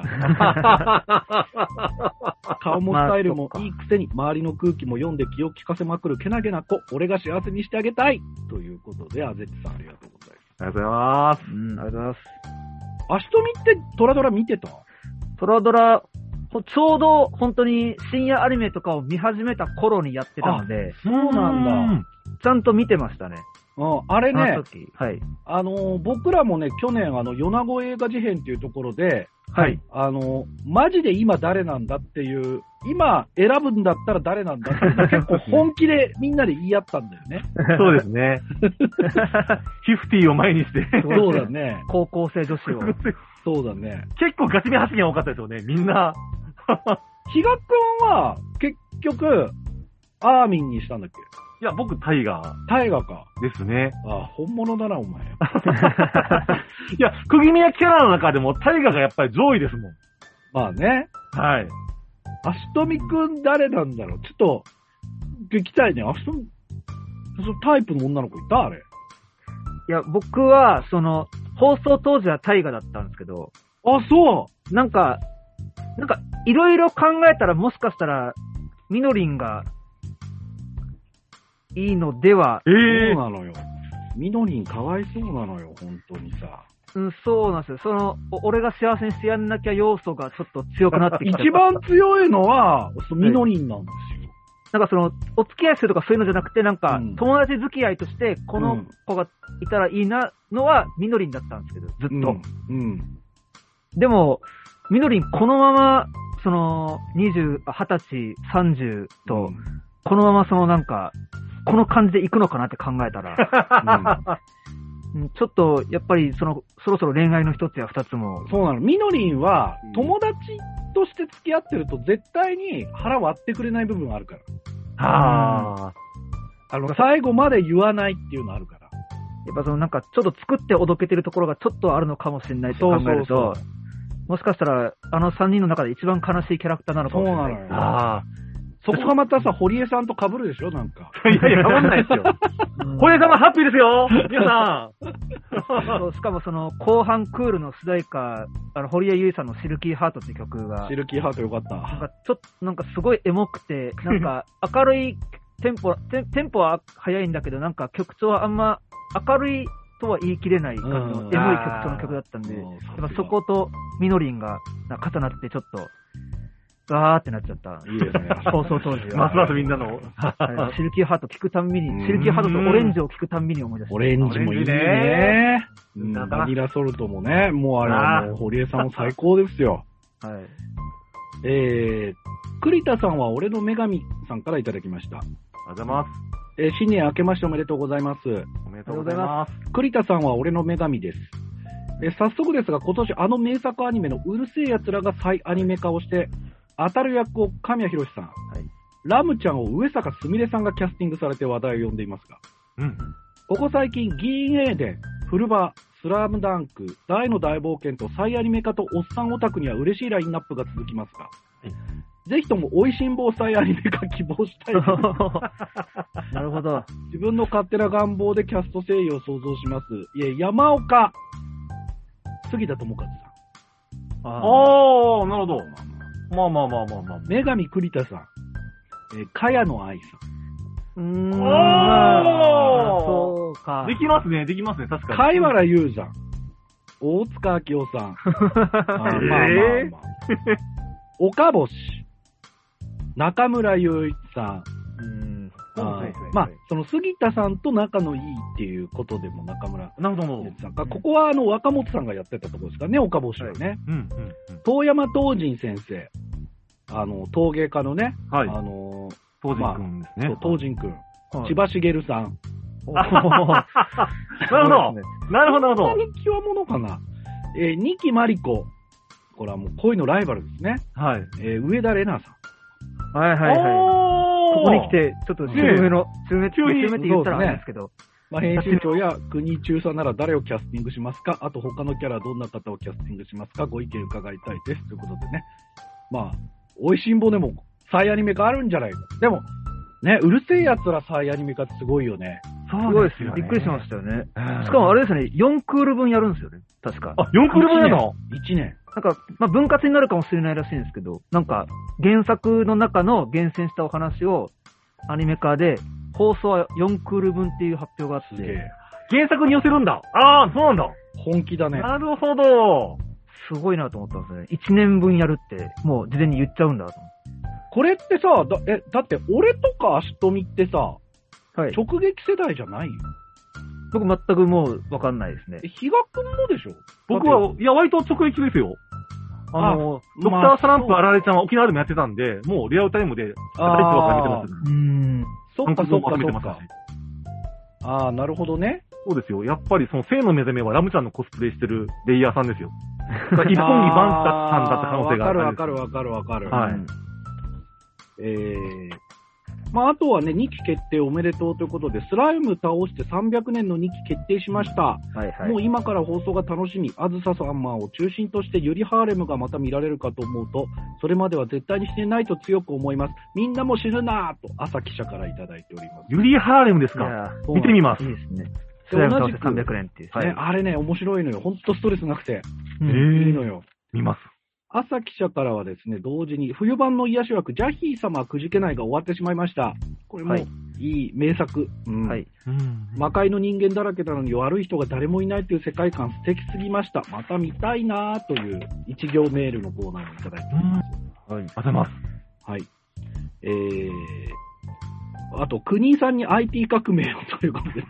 顔もスタイルもいいくせに、周りの空気も読んで気を利かせまくるけなげな子、俺が幸せにしてあげたいということで、あぜっちさんありがとうございます。 ありがとうございます。 ありがとうございます。 アシトミってトラドラ見てた？ トラドラ、ちょうど本当に深夜アニメとかを見始めた頃にやってたので、 そうなんだ。 ちゃんと見てましたね。 あれね、 はい。 僕らもね、去年、米子映画事変っていうところで、 はい。 マジで今誰なんだっていう、今選ぶんだったら誰なんだっていう結構本気でみんなで言い合ったんだよね。 そうですね。50を前にして。 そうだね。 高校生女子を。 そうだね。 結構ガチめ発言多かったですよね、みんな。 比嘉くんは、結局、アーミンにしたんだっけ？ いや、僕、タイガー。 タイガーか。 ですね。 本物だな、お前。 いや、釘宮キャラの中でもタイガーがやっぱり上位ですもん。 まあね。 はい。 アシトミくん誰なんだろう？ちょっと、聞きたいね。アシトミ、そのタイプの女の子いた？あれ。 いや、僕は、放送当時はタイガだったんですけど。 そう。 なんか、いろいろ考えたらもしかしたら、みのりんが、いいのでは。 そうなのよ。みのりんかわいそうなのよ、本当にさ。 そうなんですよ。俺が幸せにしてやんなきゃ要素がちょっと強くなってきた。 一番強いのは、みのりんなんですよ。 なんかお付き合いするとかそういうのじゃなくて、友達付き合いとして、この子がいたらいいなのは、みのりんだったんですけど、ずっと。でも、みのりんこのまま、20歳、30と、このままこの感じで行くのかなって考えたら、ちょっと、やっぱり、そろそろ恋愛の一つや二つも。 そうなの。みのりんは、友達として付き合ってると、絶対に腹割ってくれない部分があるから。最後まで言わないっていうのあるから。 やっぱちょっと作っておどけてるところがちょっとあるのかもしれないって考えると、もしかしたら、3人の中で一番悲しいキャラクターなのかもしれない。そうなのよ。 そこがまたさ、堀江さんと被るでしょなんか。 いやいや、被んないですよ。堀江さんはハッピーですよ皆さんしかも後半クールの主題歌、堀江由衣さんのシルキーハートって曲が。 シルキーハートよかった。 ちょっとすごいエモくて、明るいテンポは速いんだけど、曲調はあんま明るいとは言い切れない感じのエモい曲調の曲だったんで、やっぱそことみのりんが重なってちょっと、ガーってなっちゃった。 いいですね。 放送当時は。 ますますみんなの。 シルキーハート聞くたんびに、シルキーハートとオレンジを聞くたんびに思い出した。 オレンジもいいね。バニラソルトもね、もうあれは堀江さんも最高ですよ。 はい。 栗田さんは俺の女神さんからいただきました。 ありがとうございます。 新年明けましておめでとうございます。 おめでとうございます。 栗田さんは俺の女神です。早速ですが、今年名作アニメのうるせえ奴らが再アニメ化をして、当たる役を神谷博さん、ラムちゃんを上坂すみれさんがキャスティングされて話題を呼んでいますが、ここ最近、銀英伝、フルバ、スラムダンク、大の大冒険と再アニメ化とおっさんオタクには嬉しいラインナップが続きますが、ぜひともおいしん坊再アニメ化希望したいです。 なるほど。 自分の勝手な願望でキャスト声優を想像します。山岡、杉田智和さん。 なるほど。まあ。 女神栗田さん。茅野愛さん。 そうか。 できますね、確かに。 貝原雄山。大塚明夫さん。まあ。岡星。中村雄一さん。杉田さんと仲のいいっていうことでも中村雄一さんか。ここは若本さんがやってたところですかね、岡星はね。遠山東仁先生。陶芸家のね。 東仁くんですね。 東仁くん。千葉茂さん。 なるほど。 こんなに極物かな。二木真理子。これはもう恋のライバルですね。 はい。 上田玲奈さん。 はい。ここに来て、ちょっと強めって言ったらあれですけど。 編集長や国中さんなら誰をキャスティングしますか？あと他のキャラどんな方をキャスティングしますか？ご意見伺いたいです。ということでね。おいしんぼでも再アニメ化あるんじゃないか。でも、ね、うるせえ奴ら再アニメ化ってすごいよね。 すごいですよ。びっくりしましたよね。しかもあれですね、4クール分やるんですよね。確か。 4クール分やるの ?1 年。 分割になるかもしれないらしいんですけど、原作の中の厳選したお話をアニメ化で、放送は4クール分っていう発表があって、 原作に寄せるんだ。そうなんだ。 本気だね。 なるほど。 すごいなと思ったんですね。1年分やるって、もう事前に言っちゃうんだと思って。 これってさ、だって俺とか足富ってさ、直撃世代じゃないよ。 僕全くもうわかんないですね。 比嘉くんもでしょ？ 僕は、いや、割と直撃ですよ。ドクタースランプあられちゃんは沖縄でもやってたんで、もうリアルタイムで、大人から見てます。 そっか。なるほどね。 そうですよ。やっぱりその、生の目覚めはラムちゃんのコスプレしてるレイヤーさんですよ。一本にバンタさんだった可能性がある。 わかる。 はい。 あとはね、2期決定おめでとうということで、スライム倒して300年の2期決定しました。もう今から放送が楽しみ、あずささんを中心としてユリハーレムがまた見られるかと思うと、それまでは絶対に死ねないと強く思います。みんなも死ぬなぁと、朝記者からいただいております。 ユリハーレムですか？見てみます。 いいですね。スライム倒して300年っていう。 あれね、面白いのよ。ほんとストレスなくて。いいのよ。 見ます。 朝記者からはですね、同時に冬版の癒し枠、ジャヒー様はくじけないが終わってしまいました。これもいい名作。魔界の人間だらけなのに悪い人が誰もいないという世界観素敵すぎました。また見たいなぁという一行メールのコーナーをいただいております。 ありがとうございます。 はい。あと、国井さんに IT 革命をということですね。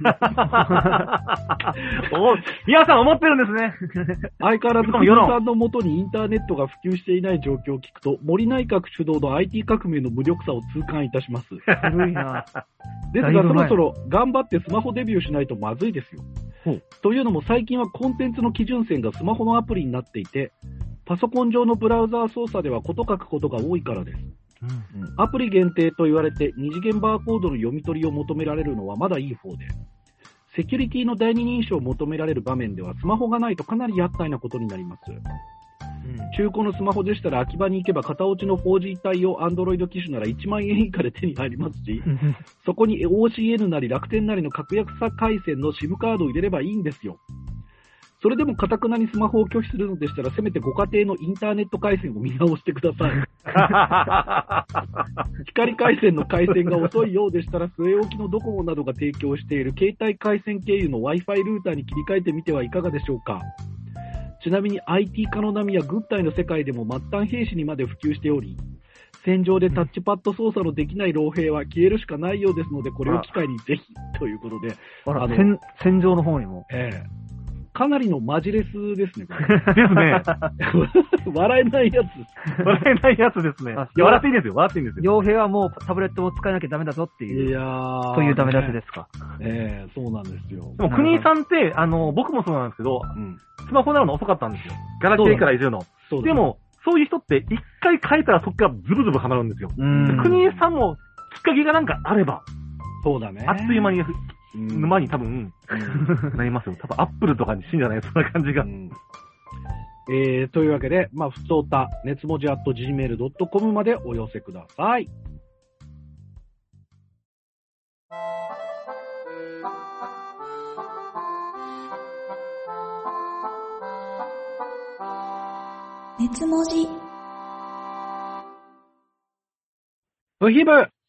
皆さん思ってるんですね。 相変わらず国井さんの元にインターネットが普及していない状況を聞くと、森内閣主導の IT 革命の無力さを痛感いたします。 古いな。 ですが、そろそろ頑張ってスマホデビューしないとまずいですよ。というのも最近はコンテンツの基準線がスマホのアプリになっていて、パソコン上のブラウザー操作ではこと書くことが多いからです。アプリ限定と言われて二次元バーコードの読み取りを求められるのはまだいい方で、セキュリティの第二認証を求められる場面ではスマホがないとかなり厄介なことになります。中古のスマホでしたら秋葉に行けば片落ちの 4G 対応 Android 機種なら1万円以下で手に入りますし、そこに OCN なり楽天なりの格安回線の SIM カードを入れればいいんですよ。それでも堅くなにスマホを拒否するのでしたら、せめてご家庭のインターネット回線を見直してください。光回線の回線が遅いようでしたら、据え置きのドコモなどが提供している携帯回線経由の Wi-Fi ルーターに切り替えてみてはいかがでしょうか。ちなみに IT 化の波は軍隊の世界でも末端兵士にまで普及しており、戦場でタッチパッド操作のできない老兵は消えるしかないようですので、これを機会にぜひということで。 戦場の方にも。 かなりのマジレスですね、これ。 ですね。 笑えないやつです。 笑えないやつですね。笑っていいんですよ、笑っていいんですよ。 傭兵はもうタブレットを使えなきゃダメだぞっていう。そういうダメ出しですか。 そうなんですよ。 でも、国井さんって、僕もそうなんですけど、スマホなるの遅かったんですよ。ガラケーからいじるの。でも、そういう人って一回変えたらそこからズブズブハマるんですよ。国井さんもきっかけがなんかあれば、 そうだね。 あっという間に沼に多分、なりますよ。多分アップルとかに死んじゃないそんな感じが。 というわけで、ふつおた、熱文字@gmail.com までお寄せください。 熱文字。 ブヒブ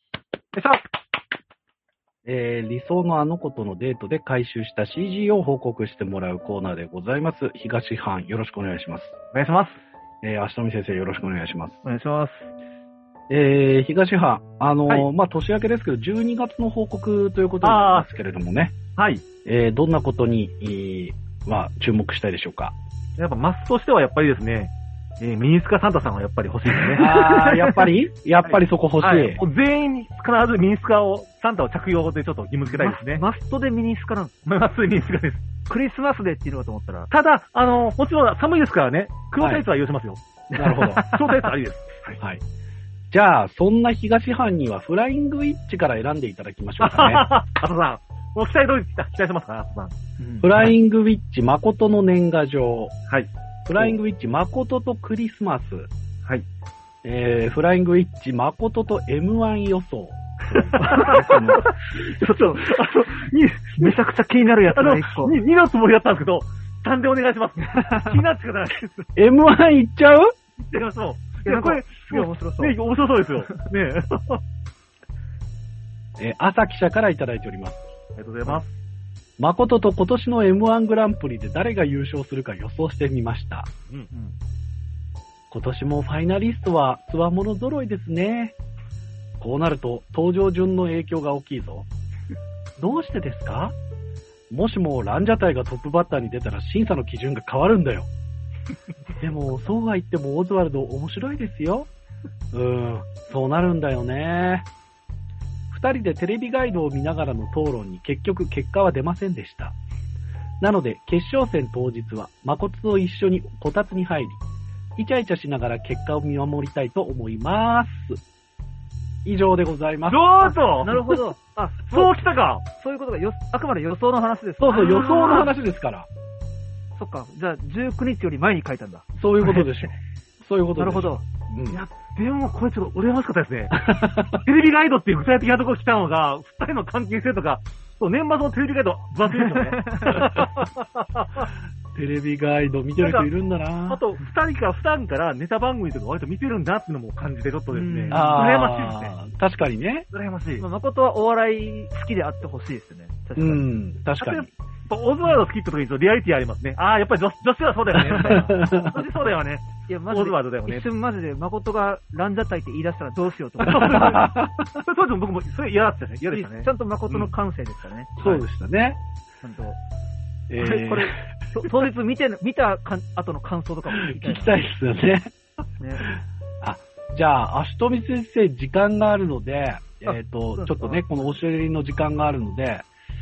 理想のあの子とのデートで回収した CG を報告してもらうコーナーでございます。東藩、よろしくお願いします。 お願いします。 足富先生、よろしくお願いします。 お願いします。 東藩、年明けですけど、12月の報告ということなんですけれどもね。 はい。 どんなことに、注目したいでしょうか。 やっぱマスとしてはやっぱりですね、ミニスカサンタさんはやっぱり欲しいですね。 やっぱりそこ欲しい。 もう全員に必ずミニスカを、サンタを着用でちょっと義務付けたいですね。 マストでミニスカなんですマストでミニスカです。 クリスマスでっていうのかと思ったら。 ただ、もちろん寒いですからね、黒タイツは許しますよ。 なるほど。 黒タイツありです。 はい。じゃあ、そんな東藩にはフライングウィッチから選んでいただきましょうかね。 あとさん、もう期待してますか、あとさん。 フライングウィッチ誠の年賀状。 はい。 フライングウィッチ誠とクリスマス。 はい。 フライングウィッチ誠と M1 予想。 ちょっと、めちゃくちゃ気になるやつが1個。 2のつもりだったんですけど、3でお願いします。気になって仕方ないです。 M1 いっちゃう？ いや、そう。 いや、これ、すごい面白そう。 ね、面白そうですよ。 ね朝記者からいただいております。 ありがとうございます。 誠と今年の M1 グランプリで誰が優勝するか予想してみました。今年もファイナリストは強者揃いですね。こうなると登場順の影響が大きいぞ。どうしてですか？ もしもランジャタイがトップバッターに出たら審査の基準が変わるんだよ。でも、そうは言ってもオズワルド面白いですよ。そうなるんだよね。二人でテレビガイドを見ながらの討論に結局結果は出ませんでした。なので、決勝戦当日は誠と一緒にこたつに入り、イチャイチャしながら結果を見守りたいと思います。以上でございます。 どうぞ。 なるほど。あ、 そうきたか。 そういうことがあくまで予想の話です。 そうそう、予想の話ですから。 そっか。じゃあ、19日より前に書いたんだ。 そういうことでしょ。そういうことでしょ。 なるほど。 いや、でもこれちょっと羨ましかったですね。テレビガイドっていう具体的なところ来たのが、二人の関係性とか、そう、年末のテレビガイド、分厚いですよね。 テレビガイド見てる人いるんだな。 あと、普段からネタ番組とか割と見てるんだっていうのも感じてちょっとですね。羨ましいですね。 確かにね。 羨ましい。 誠はお笑い好きであってほしいですよね。確かに。 確かに。 オズワルド好きって時にリアリティありますね。ああ、やっぱり女子はそうだよね。女子そうだよね。 いや、マジで。 オズワルドだよね。 一瞬マジで誠がランジャタイって言い出したらどうしようと思って。 そうです僕もそれ嫌だったね。嫌でしたね。 ちゃんと誠の感性でしたね。 そうでしたね。 ちゃんと。これ、当日見た後の感想とかも聞きたいですよね。じゃあ、足富先生時間があるので、ちょっとね、このおしゃべりの時間があるので、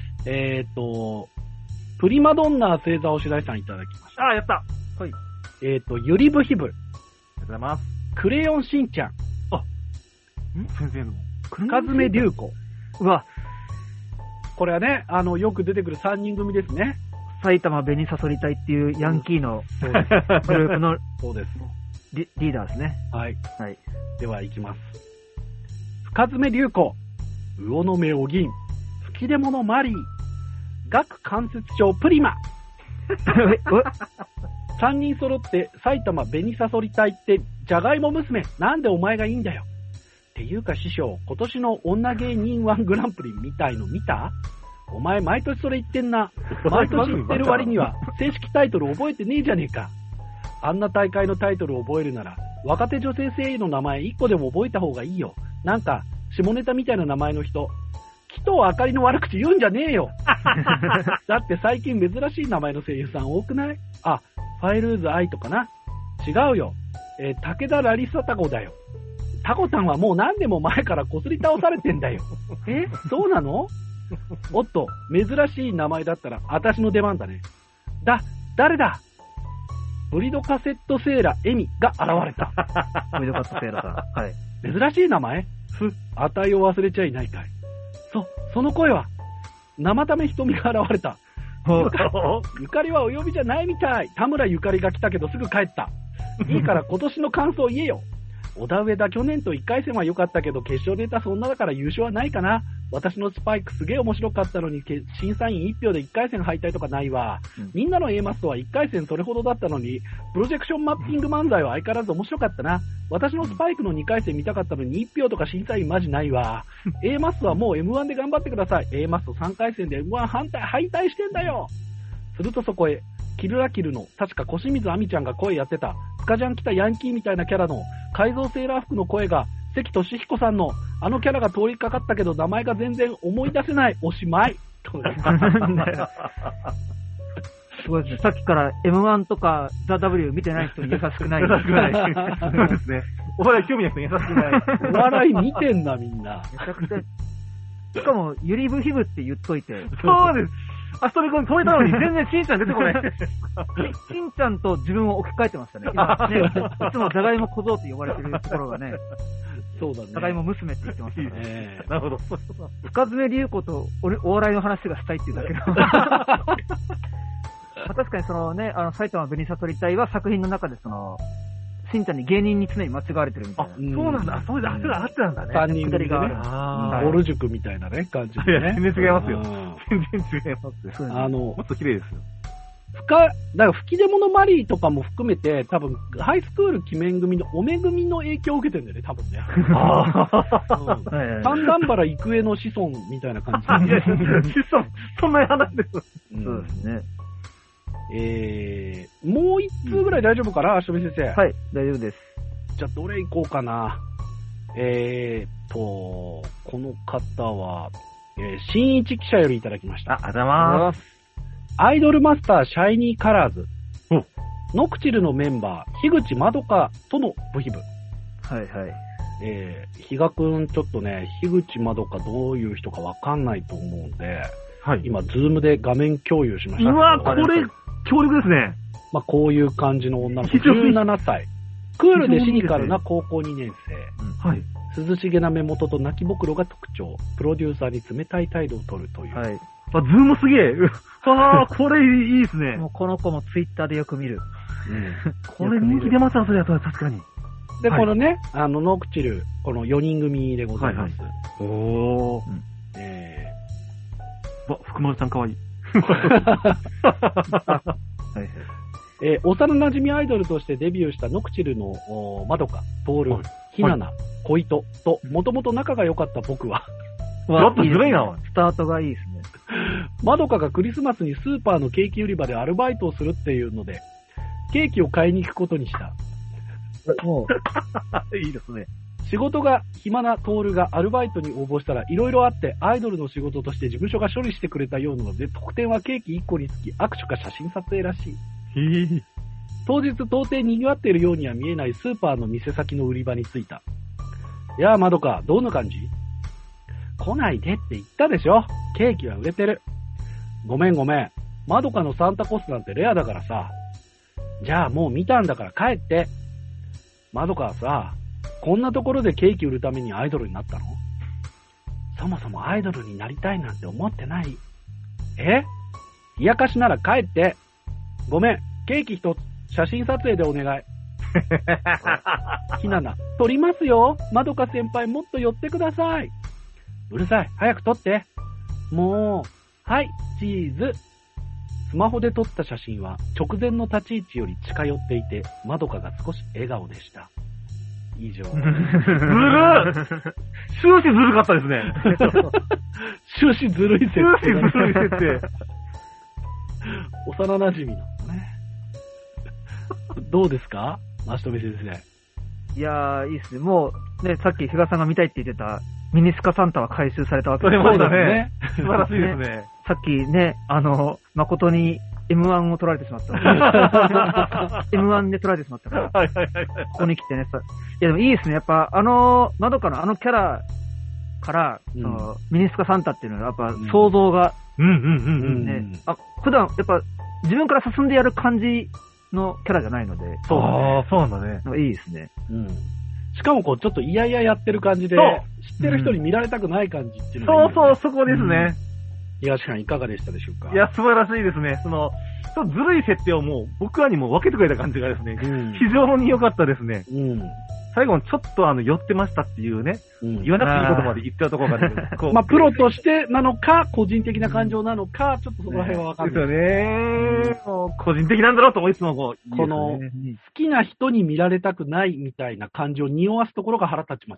プリマドンナ星座おしらいさんいただきました。 あ、やった。 はい。 ゆりぶひぶ。 ありがとうございます。 クレヨンしんちゃん。 先生の。 深爪龍子。 うわ。 これはね、よく出てくる3人組ですね。 埼玉紅さそり隊っていうヤンキーのグループのそうです。 リーダーですね。 はい。 はい。 では行きます。深爪龍子。魚の目お銀。吹き出物マリー。顎関節症プリマ。3人揃って埼玉紅さそり隊ってじゃがいも娘なんでお前がいいんだよ。っていうか師匠、今年の女芸人1グランプリみたいの見た？お前毎年それ言ってんな。毎年言ってる割には正式タイトル覚えてねえじゃねえか。あんな大会のタイトルを覚えるなら若手女性声優の名前1個でも覚えた方がいいよ。なんか下ネタみたいな名前の人、紀藤あかりの悪口言うんじゃねえよ。だって最近珍しい名前の声優さん多くない？あ、ファイルーズアイとかな。違うよ。武田ラリサタゴだよ。タコタンはもう何年も前からこすり倒されてんだよ。そうなの？おっと、珍しい名前だったら私の出番だね。誰だ？ブリドカセットセーラエミが現れた。 ブリドカセーラさん。はい。 珍しい名前？値を忘れちゃいないかい。その声は、生為瞳が現れた。ゆかりはお呼びじゃないみたい。田村ゆかりが来たけどすぐ帰った。いいから今年の感想言えよ。小田上田去年と1回戦は良かったけど決勝ネタそんなだから優勝はないかな。私のスパイクすげえ面白かったのに審査員1票で1回戦敗退とかないわ。みんなの A マストは1回戦それほどだったのにプロジェクションマッピング漫才は相変わらず面白かったな。私のスパイクの2回戦見たかったのに1票とか審査員マジないわ。A マストはもう M1 で頑張ってください。A マスト3回戦で M1 敗退してんだよ。するとそこへキルラキルの確か小清水亜美ちゃんが声やってたスカジャン来たヤンキーみたいなキャラの改造セーラー服の声が関俊彦さんのあのキャラが通りかかったけど名前が全然思い出せない。おしまい。 すごいですね。さっきから M1 とか THEW 見てない人に優しくない。 優しくない。そうですね。お笑い興味ない人に優しくない。 お笑い見てんな、みんな。 めちゃくちゃ。しかも、ゆりぶひぶって言っといて。 そうです。あそびくん止めたのに全然しんちゃん出てこない。 しんちゃんと自分を置き換えてましたね。今ね、いつもじゃがいも小僧って呼ばれてるところがね。 そうだね。 じゃがいも娘って言ってましたね。なるほど。 深爪龍子とお笑いの話がしたいっていうだけの。確かにそのね、埼玉紅さそり隊は作品の中でしんちゃんに芸人に常に間違われてるみたいな。 そうなんだ。そうだ。あってたんだね。 3人組でね。ボル塾みたいなね、感じでね。 全然違いますよ。全然違いますよ。もっと綺麗ですよ。 だから吹き出物マリーとかも含めて、多分、ハイスクール鬼面組のおめ組の影響を受けてるんだよね、多分ね。三段原育英の子孫みたいな感じ。 いや、子孫、そんなに話です。 そうですね。 もう一通ぐらい大丈夫かな、足富先生。 はい、大丈夫です。 じゃあ、どれ行こうかな。この方は、新一記者よりいただきました。 ありがとうございます。 アイドルマスターシャイニーカラーズ、ノクチルのメンバー、樋口まどかとのブヒブ。 はいはい。 比嘉くんちょっとね、樋口まどかどういう人かわかんないと思うんで、はい、今、ズームで画面共有しました。 うわ、これ、強力ですね。 まあ、こういう感じの女の子、17歳。クールでシニカルな高校2年生。はい。涼しげな目元と泣きぼくろが特徴。プロデューサーに冷たい態度を取るという。はい。 あ、ズームすげえ。ああ、これいいですね。 もうこの子もツイッターでよく見る。 これ人気出ますわ、それは確かに。 で、このね、ノクチル、この4人組でございます。 おー。福丸さんかわいい。 幼馴染アイドルとしてデビューしたノクチルのまどか、トール、ひなな、小糸と、もともと仲が良かった僕は。 ちょっとずるいな。 スタートがいいですね。 まどかがクリスマスにスーパーのケーキ売り場でアルバイトをするっていうので、ケーキを買いに行くことにした。 もういいですね。 仕事が暇なトールがアルバイトに応募したらいろいろあってアイドルの仕事として事務所が処理してくれたようなので特典はケーキ1個につき握手か写真撮影らしい。当日到底賑わっているようには見えないスーパーの店先の売り場に着いた。いやーまどか、どんな感じ？来ないでって言ったでしょ。ケーキは売れてる。ごめん。まどかのサンタコスなんてレアだからさ。じゃあもう見たんだから帰って。まどかはさ、こんなところでケーキ売るためにアイドルになったの？そもそもアイドルになりたいなんて思ってない。冷やかしなら帰って。ごめん、ケーキ一つ、写真撮影でお願い。ひなな、撮りますよ。まどか先輩もっと寄ってください。うるさい、早く撮って。もう、はい、チーズ。スマホで撮った写真は直前の立ち位置より近寄っていて、まどかが少し笑顔でした。以上。ずるー終始ずるかったですね。 終始ずるい設定。 終始ずるい設定。 幼馴染なのね。どうですか？足富先生。 いやー、いいっすね。もう、ね、さっき比嘉さんが見たいって言ってた、ミニスカサンタは回収されたわけですね。そうだね。素晴らしいですね。 さっきね、誠に M1 を取られてしまった。M1 で取られてしまったから。ここに来てね、いやでもいいですね。やっぱ、まどかのキャラから、ミニスカサンタっていうのは、やっぱ想像が、普段、やっぱ、自分から進んでやる感じのキャラじゃないので。 そうなんだね。 いいですね。 しかもこう、ちょっと嫌々やってる感じで、知ってる人に見られたくない感じっていうのがいい、 そう、そこですね。 東さんいかがでしたでしょうか？ いや、素晴らしいですね。ちょっとずるい設定をもう、僕らにも分けてくれた感じがですね、非常に良かったですね。最後にちょっと寄ってましたっていうね、言わなくていいことまで言っちゃうところがね。 まあ、プロとしてなのか、個人的な感情なのか、ちょっとそこら辺はわかんない。 ですよね。個人的なんだろうと思いつつもこの、好きな人に見られたくないみたいな感情を匂わすところが腹立ちます。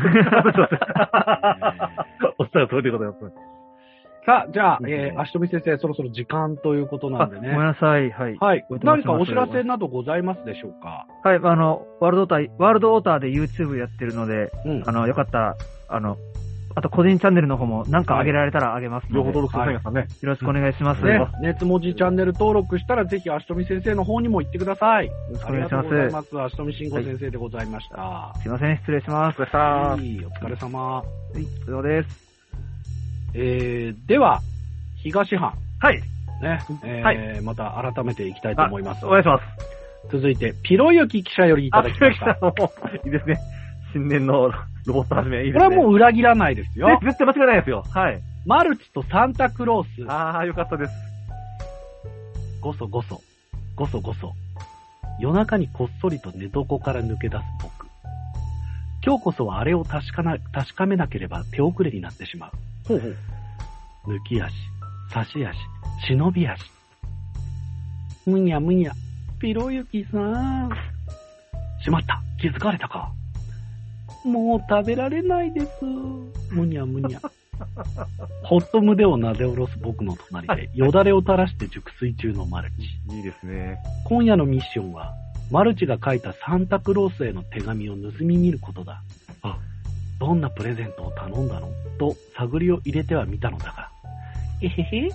おっしゃる通りでございます。 さあ、じゃあ、足富先生、そろそろ時間ということなんでね。 ごめんなさい。はい。 はい。何かお知らせなどございますでしょうか？ はい。ワールドオーターで YouTube やってるので、よかったら、あと個人チャンネルの方もなんか上げられたら上げますので。 両方登録してくださいね。 よろしくお願いします。 熱文字チャンネル登録したら、ぜひ足富先生の方にも行ってください。よろしくお願いします。 ありがとうございます。足富慎吾先生でございました。 すいません、失礼します。 お疲れ様。 はい、以上です。 では、東藩。 はい。 ね。また改めていきたいと思います。 お願いします。 続いて、ピロユキ記者よりいただきました。 いいですね。新年のロボット始め、いいですね。これはもう裏切らないですよ。 絶対間違いないですよ。はい。 マルチとサンタクロース。 よかったです。 ごそごそ。夜中にこっそりと寝床から抜け出す僕。今日こそはあれを確かめなければ手遅れになってしまう。抜き足、差し足、忍び足。むにゃ、ピロユキさん。しまった、気づかれたか。もう食べられないです。むにゃ。ほっと胸をなで下ろす僕の隣で、よだれを垂らして熟睡中のマルチ。 いいですね。 今夜のミッションは、マルチが書いたサンタクロースへの手紙を盗み見ることだ。どんなプレゼントを頼んだのと探りを入れてはみたのだが、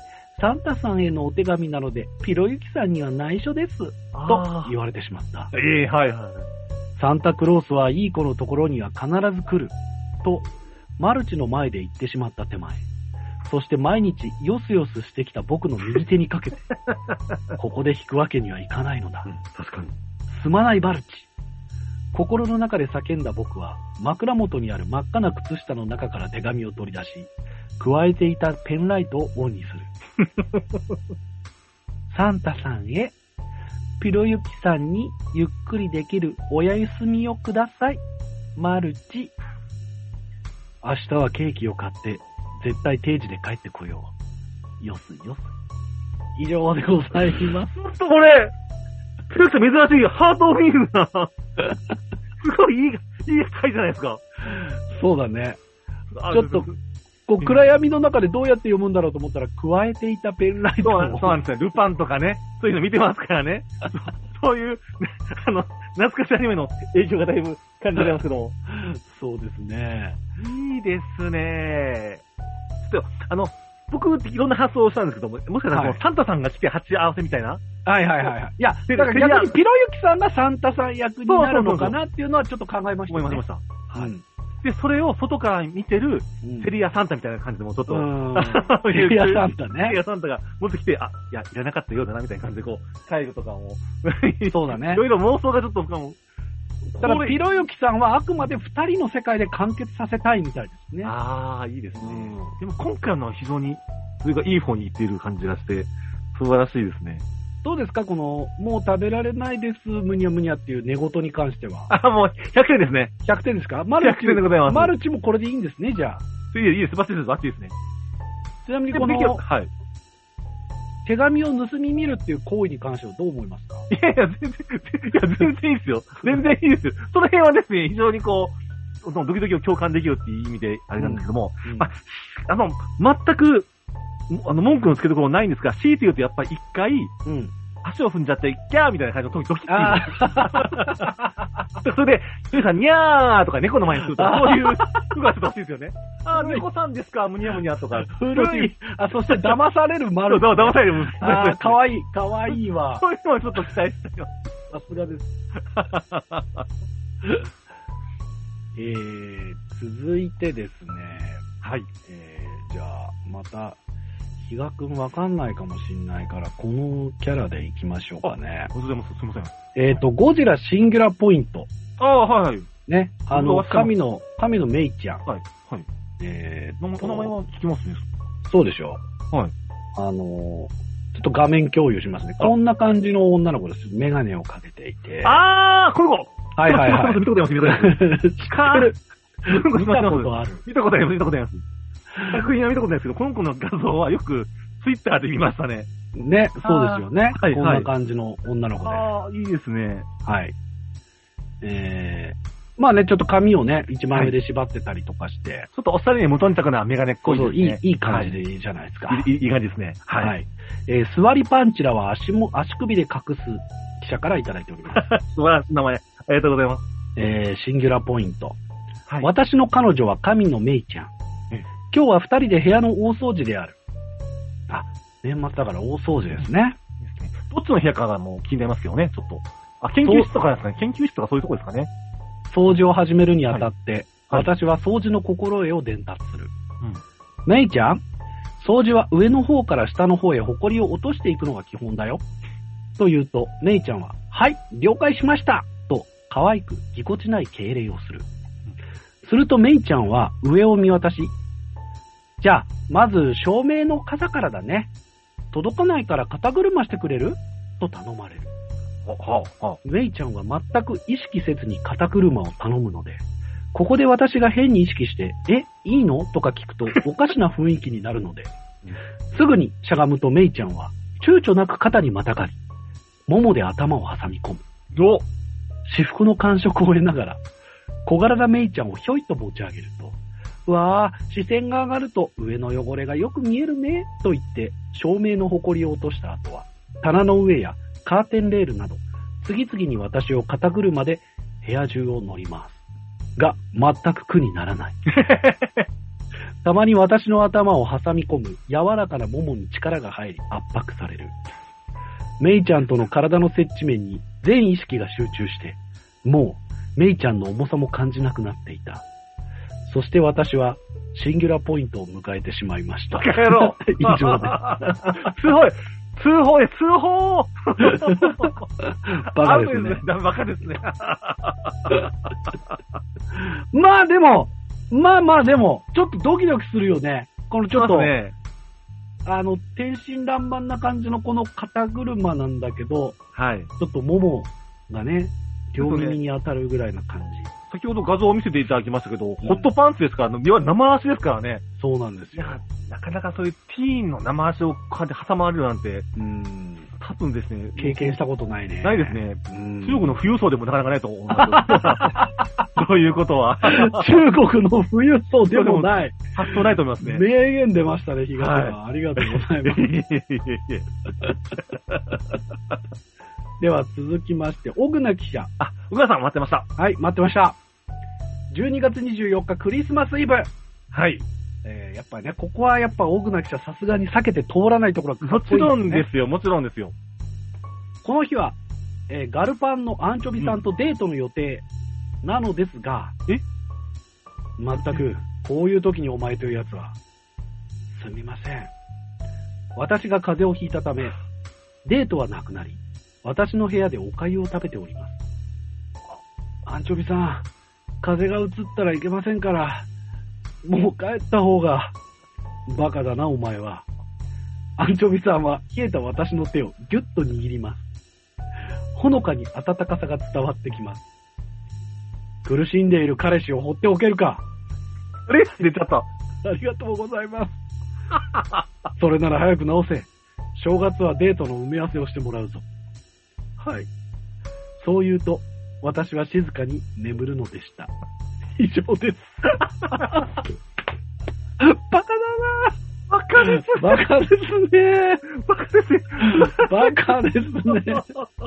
サンタさんへのお手紙なので、ピロユキさんには内緒です。と言われてしまった。 はいはい。 サンタクロースはいい子のところには必ず来る。と、マルチの前で言ってしまった手前。そして毎日ヨスヨスしてきた僕の右手にかけて、ここで引くわけにはいかないのだ。 確かに。 すまないバルチ。心の中で叫んだ僕は、枕元にある真っ赤な靴下の中から手紙を取り出し、加えていたペンライトをオンにする。サンタさんへ、ピロユキさんにゆっくりできるお休みをください。マルチ。明日はケーキを買って、絶対定時で帰ってこよう。よすよす。以上でございます。 ちょっとこれ、ピロユキさん珍しいハートウィングな。すごいいい回じゃないですか。 そうだね。ちょっと、こう暗闇の中でどうやって読むんだろうと思ったら、加えていたペンライトを。 そうなんですね。ルパンとかね、そういうの見てますからね。そういう、懐かしいアニメの影響がだいぶ感じられますけども。 そうですね。 いいですね。ちょっと、僕、いろんな発想をしたんですけども、もしかしたら、サンタさんが来て鉢合わせみたいな。 はいはいはい。いや、だから逆にピロユキさんがサンタさん役になるのかなっていうのはちょっと考えましたね。 思いました。はい。で、それを外から見てる、セリアサンタみたいな感じでもちょっと、 セリアサンタね。 セリアサンタが持ってきて、いらなかったようだなみたいな感じで、こう、タイルとかも。 そうだね。 いろいろ妄想がちょっと深む。 だから、ピロユキさんはあくまで二人の世界で完結させたいみたいですね。 ああ、いいですね。でも今回のは非常に、それがいい方に行っている感じがして、素晴らしいですね。 どうですかこの、もう食べられないです、むにゃむにゃっていう寝言に関しては。 もう100点ですね。 100点ですか 100点でございます。 マルチもこれでいいんですね、じゃあ。 いいです、バッチリです、バッチリですね。 ちなみにこの、はい。手紙を盗み見るっていう行為に関してはどう思いますか？ いや、全然いいですよ。全然いいですよ。その辺はですね、非常にこう、ドキドキを共感できるっていう意味であれなんですけども、全く、文句のつけどころないんですが、強いて言うとやっぱり一回、足を踏んじゃって、ギャーみたいな感じの時ドキッていう。それで、ゆうさん、にゃーとか猫の前にすると、そういうふがちょっと欲しいですよね。猫さんですかむにゃむにゃとか。 古い。そして騙される丸。 そう、騙される。 かわいい、かわいいわ。 そういうのをちょっと期待したよ。 さすがです。続いてですね。 はい。 じゃあ、また、比嘉くんわかんないかもしんないから、このキャラでいきましょうかね。 ございます。すいません。 ゴジラシンギュラポイント。 はいはい。 ね。神のメイちゃん。 はい。はい。お名前は聞きますね。 そうでしょう。はい。ちょっと画面共有しますね。こんな感じの女の子です。メガネをかけていて。 この子はいはいはい。 見たことあります。知ってる。 見たことある。 見たことあります。作品は見たことないですけど、この子の画像はよくツイッターで見ましたね。 ね、そうですよね。はい、こんな感じの女の子です。 いいですね。 はい。まあね、ちょっと髪をね、一枚目で縛ってたりとかして。 ちょっとおしゃれに無頓着なメガネっぽいですね。 いい感じでいいじゃないですか。 いい感じですね。 はい。座りパンチラは足首で隠す記者からいただいております。 素晴らしい名前。ありがとうございます。 シンギュラポイント。私の彼女は神のメイちゃん。今日は二人で部屋の大掃除である。年末だから大掃除ですね。 どっちの部屋かがもう気になりますけどね、ちょっと。研究室とかですかね。研究室とかそういうとこですかね。 掃除を始めるにあたって、私は掃除の心得を伝達する。メイちゃん、掃除は上の方から下の方へ埃を落としていくのが基本だよ。と言うと、メイちゃんは、はい、了解しましたと、可愛くぎこちない敬礼をする。するとメイちゃんは上を見渡し、じゃあ、まず照明の傘からだね。届かないから肩車してくれる？と頼まれる。メイちゃんは全く意識せずに肩車を頼むので、ここで私が変に意識して、いいの？とか聞くとおかしな雰囲気になるので、すぐにしゃがむとメイちゃんは躊躇なく肩にまたがり、ももで頭を挟み込む。至福の感触を得ながら、小柄なメイちゃんをひょいと持ち上げると、うわぁ、視線が上がると上の汚れがよく見えるね、と言って照明の埃を落とした後は、棚の上やカーテンレールなど、次々に私を肩車で部屋中を乗ります。が、全く苦にならない。 たまに私の頭を挟み込む柔らかなももに力が入り圧迫される。メイちゃんとの体の接地面に全意識が集中して、もうメイちゃんの重さも感じなくなっていた。そして私はシンギュラポイントを迎えてしまいました。 バカ野郎以上です。 すごい通報です、通報バカですね。 バカですね。 まあでも、ちょっとドキドキするよね。このちょっと、 ね、 天真爛漫な感じのこの肩車なんだけど、 はい。 ちょっとももがね、両耳に当たるぐらいな感じ。 先ほど画像を見せていただきましたけど、ホットパンツですから、いわゆる生足ですからね。 そうなんですよ。 なかなかそういうティーンの生足をこうやって挟まれるなんて、多分ですね。 経験したことないね。 ないですね。中国の富裕層でもなかなかないと思います。そういうことは。 中国の富裕層でもない。 発想ないと思いますね。 名言出ましたね、東さん。はい、ありがとうございます。では続きまして、小倉記者。 小倉さん待ってました。 はい、待ってました。12月24日クリスマスイブ。 はい。 やっぱりね、ここはやっぱ小倉記者さすがに避けて通らないところがかっこいいですね。 もちろんですよ、もちろんですよ。 この日は、ガルパンのアンチョビさんとデートの予定なのですが、全くこういう時にお前というやつは、すみません。私が風邪をひいたため、デートはなくなり、私の部屋でお粥を食べております。アンチョビさん、風邪が移ったらいけませんから、もう帰った方が、バカだなお前は。アンチョビさんは冷えた私の手をギュッと握ります。ほのかに温かさが伝わってきます。苦しんでいる彼氏を放っておけるか。 あれ出ちゃった。 ありがとうございます。それなら早く直せ。正月はデートの埋め合わせをしてもらうぞ。はい。そう言うと、私は静かに眠るのでした。以上です。バカだな。 バカです。 バカですね。 バカです。 バカですね。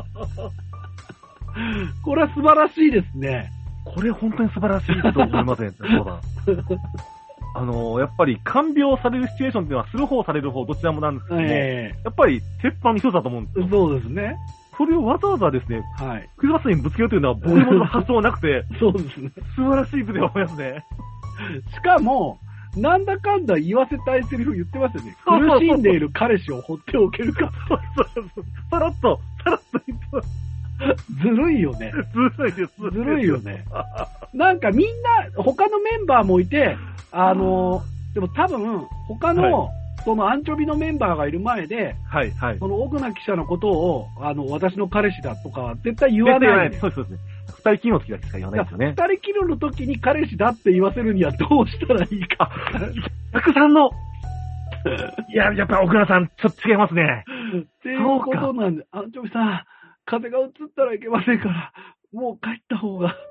これは素晴らしいですね。 これ本当に素晴らしいと思いません。そうだ。やっぱり看病されるシチュエーションっていうのはする方される方どちらもなんですけども、やっぱり鉄板の一つだと思うんですよ。 そうですね。 それをわざわざですね、 はい。 クリスマスにぶつけようというのはボリュームの発想はなくて、 そうですね。 素晴らしい句で思いますね。 しかも、なんだかんだ言わせたいセリフ言ってますよね。苦しんでいる彼氏を放っておけるか。 さらっと言ってずるいよね。 ずるいです。 ずるいよね。なんかみんな、他のメンバーもいて、でも多分、他の、そのアンチョビのメンバーがいる前で、 はいはい。 その奥名記者のことを、私の彼氏だとかは絶対言わない、ね。 そうですね。二人きりの時だけしか言わないですよね。 二人きりの時に彼氏だって言わせるにはどうしたらいいか。 たくさんの、やっぱ奥名さん、ちょっと違いますね。 っていうことなんで、アンチョビさん、風が移ったらいけませんから、もう帰った方が。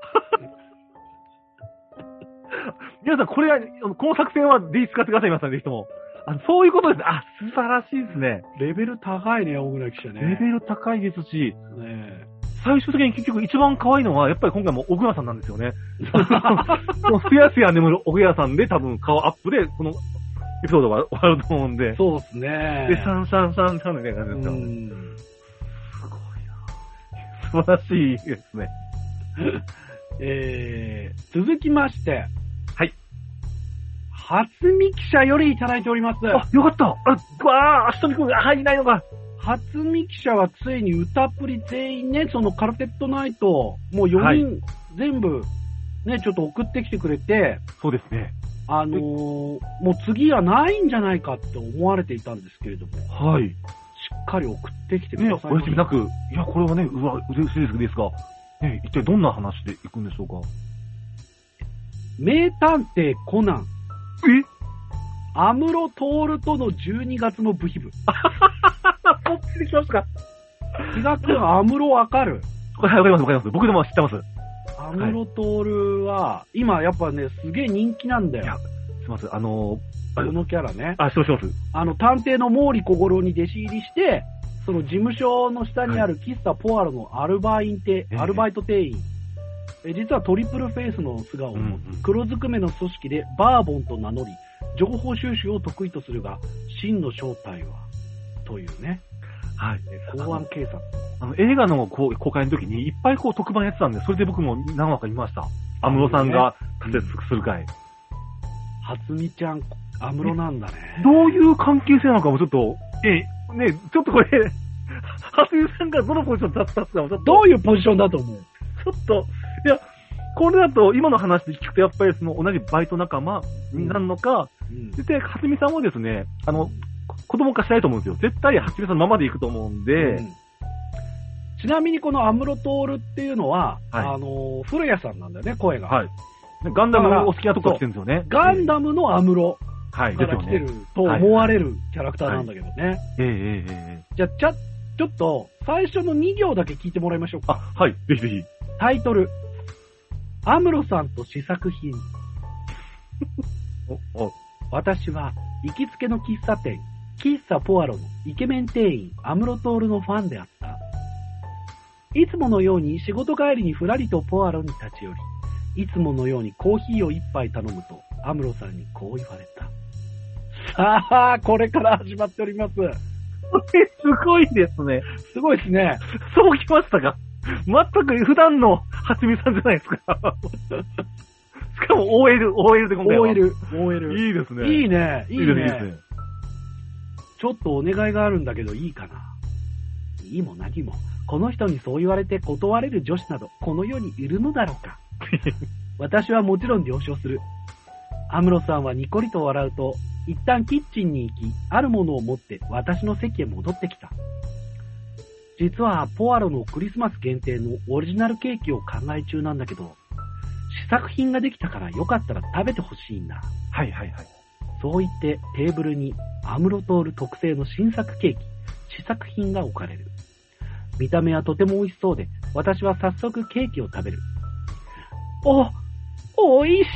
皆さん、この作戦はぜひ使ってください、皆さん、ぜひとも。そういうことです。素晴らしいですね。 レベル高いね、大村記者ね。 レベル高いですし、最終的に結局一番可愛いのは、やっぱり今回も小倉さんなんですよね。すやすや眠る小倉さんで多分顔アップで、このエピソードが終わると思うんで。 そうですね。 で、シャンシャンシャンシャンみたいな感じですよ。すごいな。素晴らしいですね。続きまして、 はい。 初見記者よりいただいております。 よかった。明日見くんが、いないのか。 初見記者はついに歌っぷり全員ね、そのカルテットナイト、もう4人全部ね、ちょっと送ってきてくれて、 そうですね。 もう次はないんじゃないかって思われていたんですけれども、 はい。しっかり送ってきてくださいました。 お休みなく、いや、これはね、嬉しいですが、ね、一体どんな話でいくんでしょうか。 名探偵コナン。安室徹との12月の部費部。 こっちで来ましたか。 比嘉君、安室わかる？ はい、わかります。僕でも知ってます。 安室徹は、今やっぱね、すげえ人気なんだよ。 すいません、このキャラね。 知ってます。 探偵の毛利小五郎に弟子入りして、その事務所の下にある喫茶ポアロのアルバイト店員。実はトリプルフェイスの素顔を持つ黒ずくめの組織でバーボンと名乗り、 情報収集を得意とするが、真の正体は、というね。 はい。 公安警察。 映画の公開の時にいっぱい特番やってたんで、それで僕も何話か見ました。安室さんが活躍する回。 初見ちゃん、安室なんだね。 どういう関係性なのかもちょっと、ね、ちょっとこれ、初見さんがどのポジションだったんですかちょっとどういうポジションだと思う？ ちょっと、いや、これだと今の話で聞くとやっぱり同じバイト仲間になるのか、で、初見さんはですね、子供化しないと思うんですよ。絶対初見さんのままで行くと思うんで、 ちなみにこの安室徹っていうのは、古谷さんなんだよね、声が。はい。 ガンダムのお好きなとこ来てるんですよね。 ガンダムの安室から来てると思われるキャラクターなんだけどね。じゃあ、ちょっと、最初の2行だけ聞いてもらいましょうか。 はい、ぜひぜひ。 タイトル。安室さんと試作品。私は、行きつけの喫茶店、喫茶ポアロのイケメン店員、安室徹のファンであった。いつものように仕事帰りにふらりとポアロに立ち寄り、いつものようにコーヒーを一杯頼むと、安室さんにこう言われた。さあ、これから始まっております。 これすごいですね。 すごいですね。 そうきましたか。全く普段の初見さんじゃないですか。しかも OL で今回は。 OL。 いいですね。 いいね。いいね。ちょっとお願いがあるんだけどいいかな。いいも何も。この人にそう言われて断れる女子など、この世にいるのだろうか。私はもちろん了承する。安室さんはニコリと笑うと、一旦キッチンに行き、あるものを持って私の席へ戻ってきた。実は、ポアロのクリスマス限定のオリジナルケーキを考え中なんだけど、試作品ができたからよかったら食べてほしいんだ。 はいはいはい。 そう言ってテーブルに安室徹特製の新作ケーキ、試作品が置かれる。見た目はとても美味しそうで、私は早速ケーキを食べる。美味しい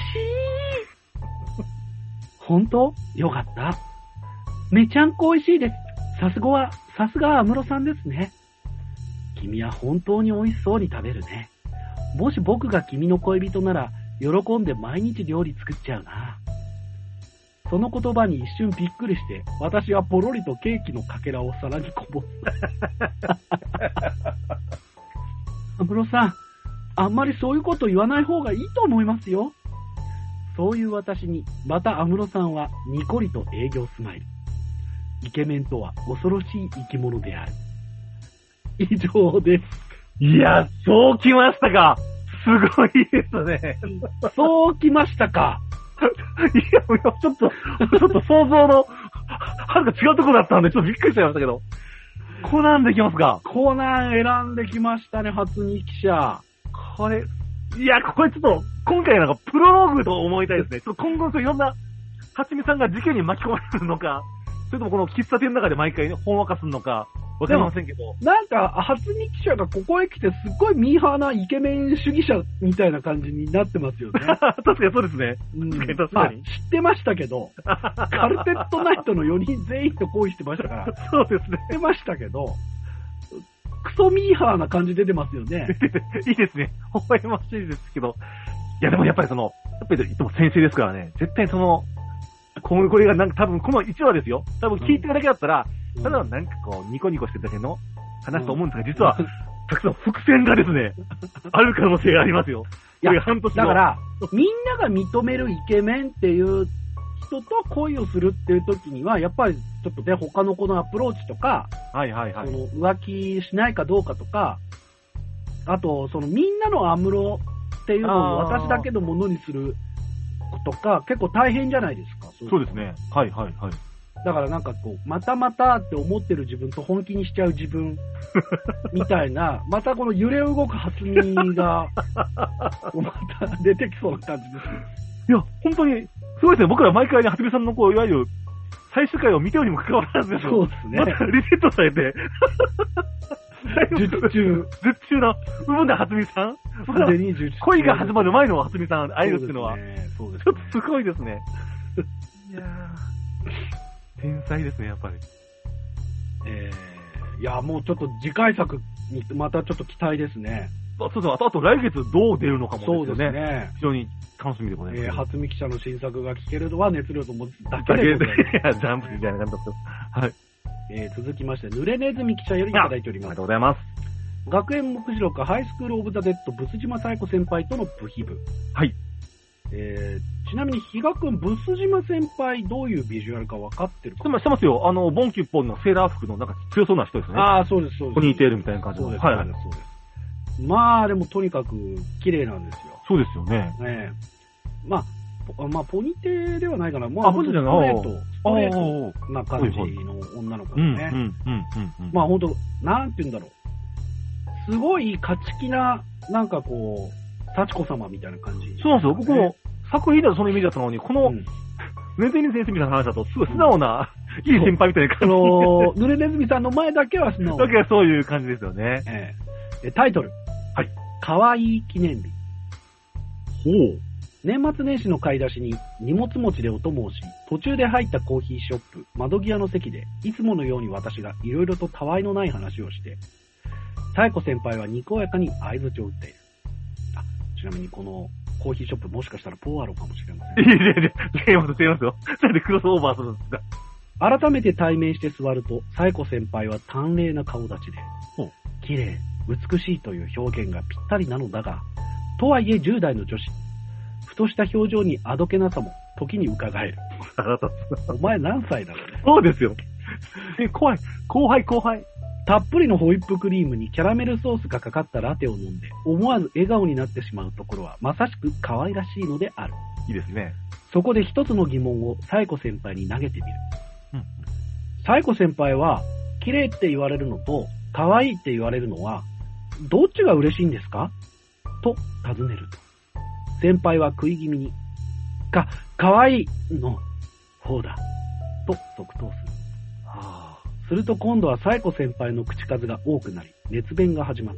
本当？よかった。めちゃんこ美味しいです。さすが安室さんですね。君は本当に美味しそうに食べるね。もし僕が君の恋人なら、喜んで毎日料理作っちゃうな。その言葉に一瞬びっくりして、私はポロリとケーキのかけらを皿にこぼす。安室さん、あんまりそういうこと言わない方がいいと思いますよ。そういう私に、また安室さんはニコリと営業スマイル。イケメンとは恐ろしい生き物である。以上です。 いや、そうきましたか。すごいですね。 そうきましたか。 いや、ちょっと想像の、はるか違うところだったんで、ちょっとびっくりしちゃいましたけど。コナンできますか？ コナン選んできましたね、初日記者。 これちょっと、今回なんかプロローグと思いたいですね。ちょっと今後いろんな、はちみさんが事件に巻き込まれるのか、それともこの喫茶店の中で毎回ほんわかするのか、わかりませんけど。 なんか、初日記者がここへ来てすっごいミーハーなイケメン主義者みたいな感じになってますよね。 確かにそうですね。 確かに。知ってましたけど、カルテットナイトの4人全員と恋してましたから。 そうですね。 知ってましたけど、クソミーハーな感じ出てますよね。 いいですね。微笑ましいですけど。いやでもやっぱりいつも先生ですからね、絶対これがなんか多分この1話ですよ。多分聞いてるだけだったら、ただなんかニコニコしてるだけの話と思うんですが、実は、たくさん伏線がですね、ある可能性がありますよ。 いや、だから、みんなが認めるイケメンっていう人と恋をするっていう時には、やっぱりちょっとね、他の子のアプローチとか、浮気しないかどうかとか、あと、みんなの安室っていうのを私だけのものにするとか、結構大変じゃないですか。 そうですね。はいはいはい。 だからなんかまたまたって思ってる自分と本気にしちゃう自分みたいな、またこの揺れ動く初見が、また出てきそうな感じですね。 いや、本当に、すごいですね。僕ら毎回ね、初見さんのいわゆる最終回を見てるにもかかわらずですよ。 そうですね。 またリセットされて。絶中な部分で初見さん恋が始まる前の初見さん、会えるっていうのは、そうですね。ちょっとすごいですね。いやー、天才ですね、やっぱり。 いや、もうちょっと次回作にまたちょっと期待ですね。 そうそう、あと来月どう出るのかもですよね。 そうですね。 非常に楽しみでございます。 初見記者の新作が聞けるのは熱量ともだけでございます。 ジャンプみたいな感じだった。はい。 続きまして、濡れネズミ記者よりいただいております。 ありがとうございます。 学園目次録ハイスクールオブザ・デッド、ブス島サイコ先輩との部秘部。 はい。 ちなみに、比嘉くん、ブス島先輩、どういうビジュアルか分かってるか？ してますよ。ボンキュッポンのセーラー服のなんか強そうな人ですね。 ああ、そうです、そうです。 ポニーテールみたいな感じの。そうです、 はい、 そうです、そうです。まあ、でもとにかく綺麗なんですよ。 そうですよね。 まあ、ポニテではないかな。まあ、 ポニテじゃない。ストレートな感じの女の子でね。まあ、ほんと、なんて言うんだろう。すごい勝ち気な、なんかこう、幸子様みたいな感じ、ね。 そうなんですよ。僕も作品ではそのイメージだったのに、この、ネズミ先生みたいな話だと、すごい素直な、いい先輩みたいな感じ。 濡れネズミさんの前だけは素直。 だけはそういう感じですよね。 タイトル。 はい。 かわいい記念日。 ほう。 年末年始の買い出しに荷物持ちでお供をし、途中で入ったコーヒーショップ、窓際の席で、いつものように私がいろいろとたわいのない話をして、サイコ先輩はにこやかに相槌を打っている。ちなみにこのコーヒーショップもしかしたらポーアロかもしれません。 違いますよ。それでクロスオーバーするんですか？ 改めて対面して座ると、サイコ先輩は淡麗な顔立ちで、綺麗、美しいという表現がぴったりなのだが、とはいえ10代の女子、ふとした表情にあどけなさも時に伺える。お前何歳だろうね。 そうですよ。怖い。後輩。 たっぷりのホイップクリームにキャラメルソースがかかったラテを飲んで、思わず笑顔になってしまうところは、まさしく可愛らしいのである。 いいですね。 そこで一つの疑問をサイコ先輩に投げてみる。サイコ先輩は、綺麗って言われるのと、可愛いって言われるのは、どっちが嬉しいんですか？と尋ねると。先輩は食い気味に、可愛いの方だ。と即答する。すると今度はサイコ先輩の口数が多くなり、熱弁が始まった。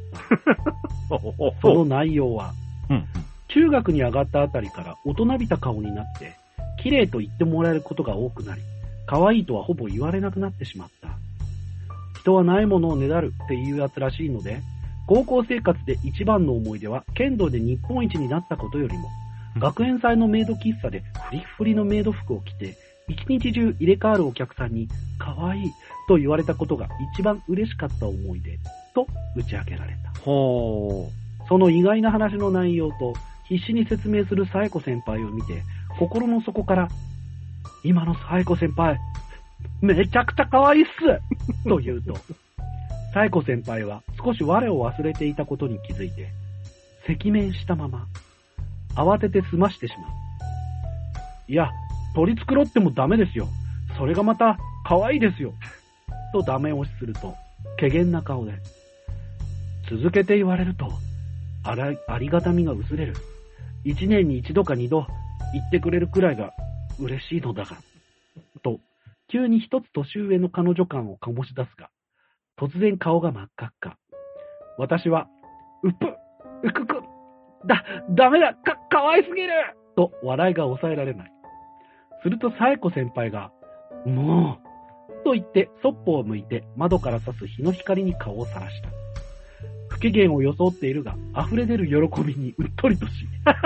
その内容は、中学に上がったあたりから大人びた顔になって、綺麗と言ってもらえることが多くなり、可愛いとはほぼ言われなくなってしまった。人はないものをねだるっていうやつらしいので、高校生活で一番の思い出は剣道で日本一になったことよりも、学園祭のメイド喫茶でフリッフリのメイド服を着て、一日中入れ替わるお客さんに可愛いと言われたことが一番嬉しかった思い出と打ち明けられた。その意外な話の内容と必死に説明するサイコ先輩を見て、心の底から、今のサイコ先輩、めちゃくちゃ可愛いっすと言うと、サイコ先輩は少し我を忘れていたことに気づいて、赤面したまま、慌てて済ましてしまう。いや、取り繕ってもダメですよ。それがまた可愛いですよ。とダメ押しすると、怪訝な顔で、続けて言われると、ありがたみが薄れる。一年に一度か二度言ってくれるくらいが嬉しいのだが。と、急に一つ年上の彼女感を醸し出すが、突然顔が真っ赤っか。私は、ダメだ、かわいすぎると笑いが抑えられない。するとサエコ先輩が、もう、と言ってそっぽを向いて窓から差す日の光に顔をさらした。不機嫌を装っているが、溢れ出る喜びにうっとりとし。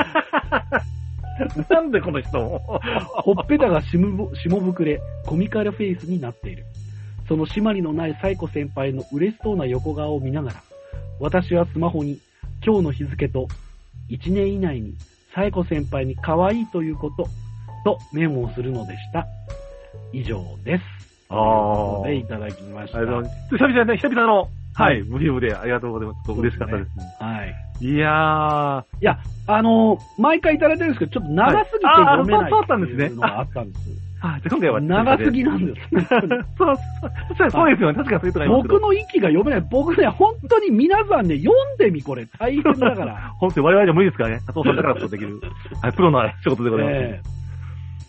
なんでこの人ほっぺたが下膨れ、コミカルフェイスになっている。その締まりのないサイコ先輩の嬉しそうな横顔を見ながら、私はスマホに今日の日付と1年以内にサイコ先輩に可愛いということとメモをするのでした。以上です。でいただきました。 久々の、はい、ブリーフでありがとうございます。嬉しかったですね。 はい。 いや、 毎回いただいてるんですけど、ちょっと長すぎて読めないっていうのがあったんです。 今回は長すぎなんです。 そうですよね。確かにそういうとこありますけど。 僕の息が読めない。僕ね、本当に皆さんね、読んでみ、これ。大変だから。 本当に我々じゃ無理ですからね。加藤さんだからこそできる。はい、プロの仕事でございます。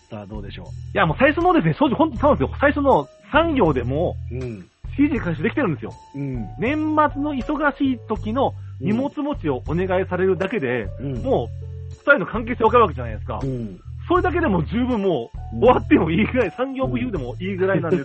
さあ、どうでしょう。 いや、もう最初のですね、正直本当にそうなんですよ。最初の3行でも、CG 開始できてるんですよ。年末の忙しい時の荷物持ちをお願いされるだけで、もう、2人の関係性わかるわけじゃないですか。それだけでも十分もう、終わってもいいぐらい、産業部言うでもいいぐらいなんです。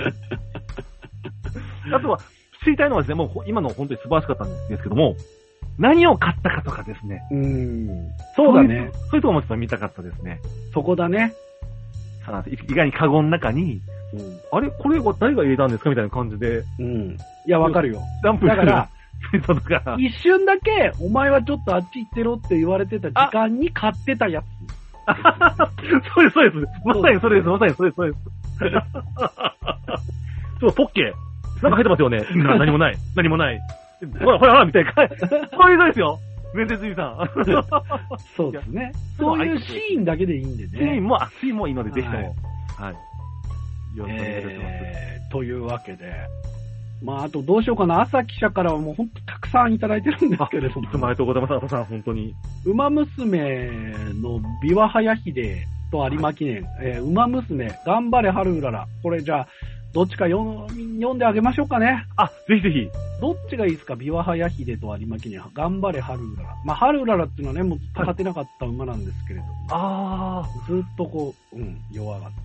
あとは、知りたいのはですね、もう今の本当に素晴らしかったんですけども、 何を買ったかとかですね。 そうだね。 そういうとこもちょっと見たかったですね。 そこだね。 意外にカゴの中に、あれこれは誰が入れたんですかみたいな感じで。 いや、わかるよ。 ランプだから、 一瞬だけ、お前はちょっとあっち行ってろって言われてた時間に買ってたやつ。 そうです、そうです。まさにそれです、まさにそれです、そうです。そう、ポッケ。なんか入ってますよね。何もない。何もない。ほらほらほらみたいな。そういうのですよ。面接員さん。 そうですね。そういうシーンだけでいいんでね。 シーンもいいので、ぜひとも。はい。よろしくお願いいたします。 というわけで。まあ、あとどうしようかな。朝記者からはもうほんとたくさんいただいてるんですけれども。 いつもありがとうございます、朝さん、本当に。 馬娘の琵琶早秀と有馬記念。馬娘、頑張れ春うらら。これじゃあ、どっちか読んであげましょうかね。 ぜひぜひ。 どっちがいいですか？琵琶早秀と有馬記念。頑張れ春うらら。まあ、春うららっていうのはね、もう勝てなかった馬なんですけれども。ずっとこう、弱かった。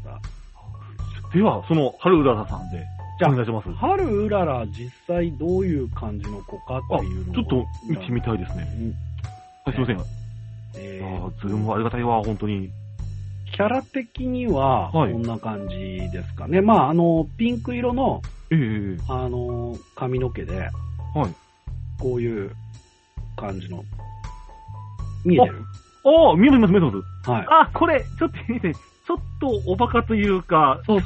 では、その春うららさんで。じゃあ、お願いします。 春うらら、実際どういう感じの子かっていうのを。 ちょっと見てみたいですね。はい、すいません。ズームありがたいわ、本当に。 キャラ的には、こんな感じですかね。まあ、ピンク色の、髪の毛で、こういう感じの、見えてる？ 見えます。 はい。 これ、ちょっと見て、ちょっとおバカというか。 そう。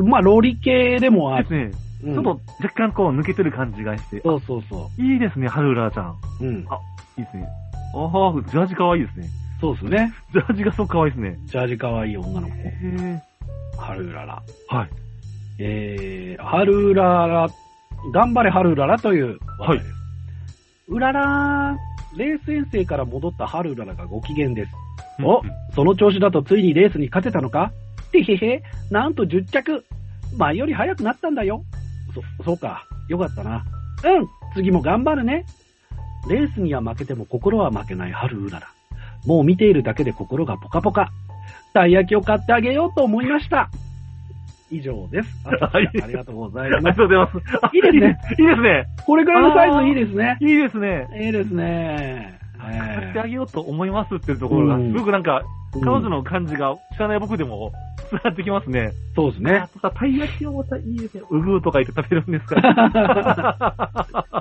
まあ、ロリ系でもある。 ですね。ちょっと若干こう抜けてる感じがして。 そう。 いいですね、春うららちゃん。いいですね。ジャージかわいいですね。 そうですね。 ジャージがすごくかわいいですね。 ジャージかわいい女の子。春うらら。 はい。 春うらら、頑張れ春うららという話題です。うらら、レース遠征から戻った春うららがご機嫌です。その調子だとついにレースに勝てたのか？てへへ、なんと10着。前より早くなったんだよ。そうか。よかったな。次も頑張るね。レースには負けても心は負けない春うらら。もう見ているだけで心がポカポカ。たい焼きを買ってあげようと思いました。以上です。ありがとうございます。 ありがとうございます。 いいですね。 いいですね。 これぐらいのサイズいいですね。 いいですね。 いいですね。 買ってあげようと思いますっていうところが、すごくなんか、彼女の感じが知らない僕でも伝わってきますね。 そうですね。 たい焼きをまたいいですね。うぐーとか言って食べるんですから。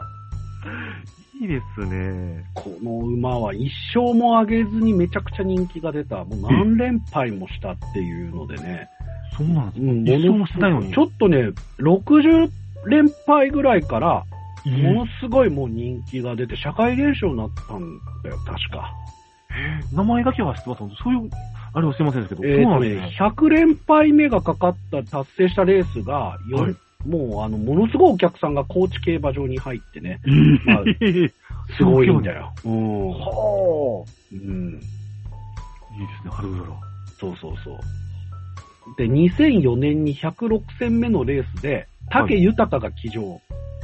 いいですね。 この馬は一勝も上げずにめちゃくちゃ人気が出た。もう何連敗もしたっていうのでね。 そうなんですか。一勝もしてないのに。 ちょっとね、60連敗ぐらいから、ものすごいもう人気が出て、社会現象になったんだよ、確か。 名前だけは知ってます。そういう、あれはすいませんですけど。そうなんですね。 100連敗目がかかった達成したレースが、もうものすごいお客さんが高知競馬場に入ってね。すごいんだよ。 いいですね、春うらら。 そう。で、2004年に106戦目のレースで、武豊が騎乗。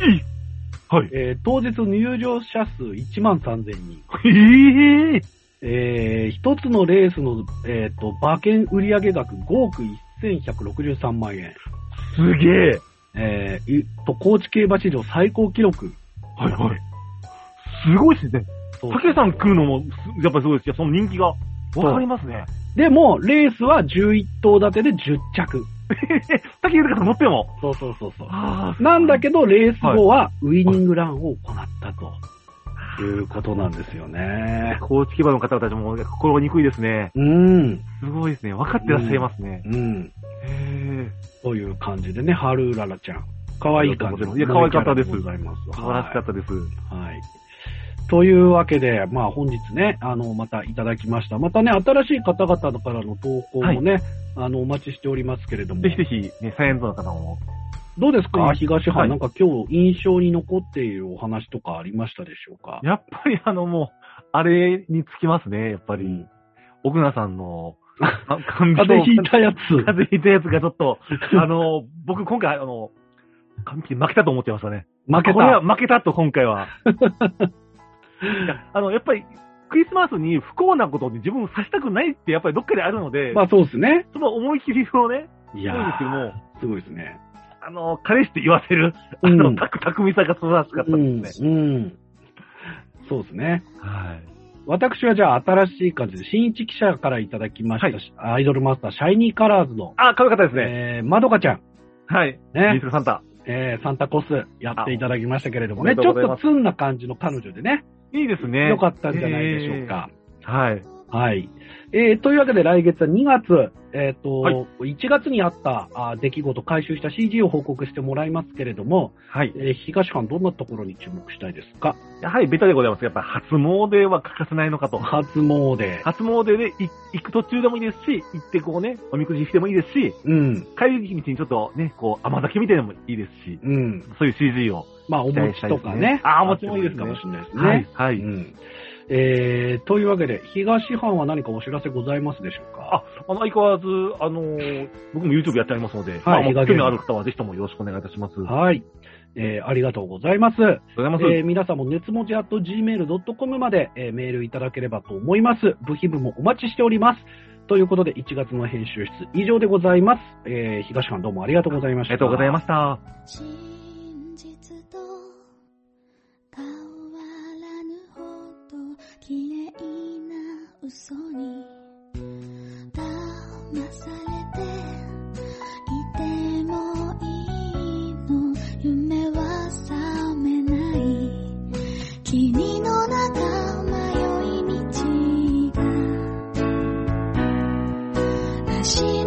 当日入場者数13,000人。一つのレースの、馬券売上額5億1163万円。 すげえ。 高知競馬史上最高記録。 すごいですね。武さん来るのも、やっぱりすごいですけど、その人気がわかりますね。 でも、レースは11頭立てで10着。 武豊さん乗っても。 そう。なんだけど、レース後はウイニングランを行ったと。いうことなんですよね。 高知競馬の方たちも心が憎いですね。すごいですね。分かってらっしゃいますね。 という感じでね、春うららちゃん。可愛い感じの。 いや、可愛かったです。 ございます。 素晴らしかったです。 はい。というわけで、まあ本日ね、またいただきました。またね、新しい方々からの投稿もね、お待ちしておりますけれども。 ぜひぜひ、ね、サイエンスの方も。 どうですか、東藩、なんか今日印象に残っているお話とかありましたでしょうか？ やっぱりもう、あれにつきますね、やっぱり。奥名さんの、 風邪ひいたやつ。 風邪ひいたやつがちょっと、僕今回、髪切り負けたと思ってましたね。 負けた。 これは負けたと、今回は。やっぱり、クリスマスに不幸なことに自分をさせたくないってやっぱりどっかであるので。 まあそうですね。 その思い切りをね、 いやー、すごいですね。 彼氏って言わせる、巧みさが素晴らしかったですね。 そうですね。 はい。 私はじゃあ新しい感じで、新一記者からいただきました、はい、アイドルマスター、シャイニーカラーズの。 あ、かわいかったですね。 まどかちゃん。 はい。 ね。 リトルサンタ。 サンタコスやっていただきましたけれどもね、ちょっとツンな感じの彼女でね。 いいですね。 よかったんじゃないでしょうか。 はい。 はい。というわけで来月は2月、はい、1月にあった出来事、回収した CG を報告してもらいますけれども、はい。東館どんなところに注目したいですか？ やはりベタでございます。やっぱり初詣は欠かせないのかと。 初詣。 初詣で行く途中でもいいですし、行ってこうね、おみくじしてもいいですし、うん。帰り道にちょっとね、こう甘酒みたいなのもいいですし、うん。そういう CG を、 まあお餅とかね。 お餅もいいですかもしれないですね。 はい。はい。うん。というわけで、東藩は何かお知らせございますでしょうか？ 相変わらず、僕も YouTube やってありますので、はい。興味のある方はぜひともよろしくお願いいたします。 はい。ありがとうございます。ありがとうございます。 皆さんも熱文字@gmail.com まで、メールいただければと思います。部費部もお待ちしております。ということで、1月の編集室以上でございます。東藩どうもありがとうございました。 ありがとうございました。 嘘に騙されていてもいいの、夢は覚めない、君の中迷い道がらしい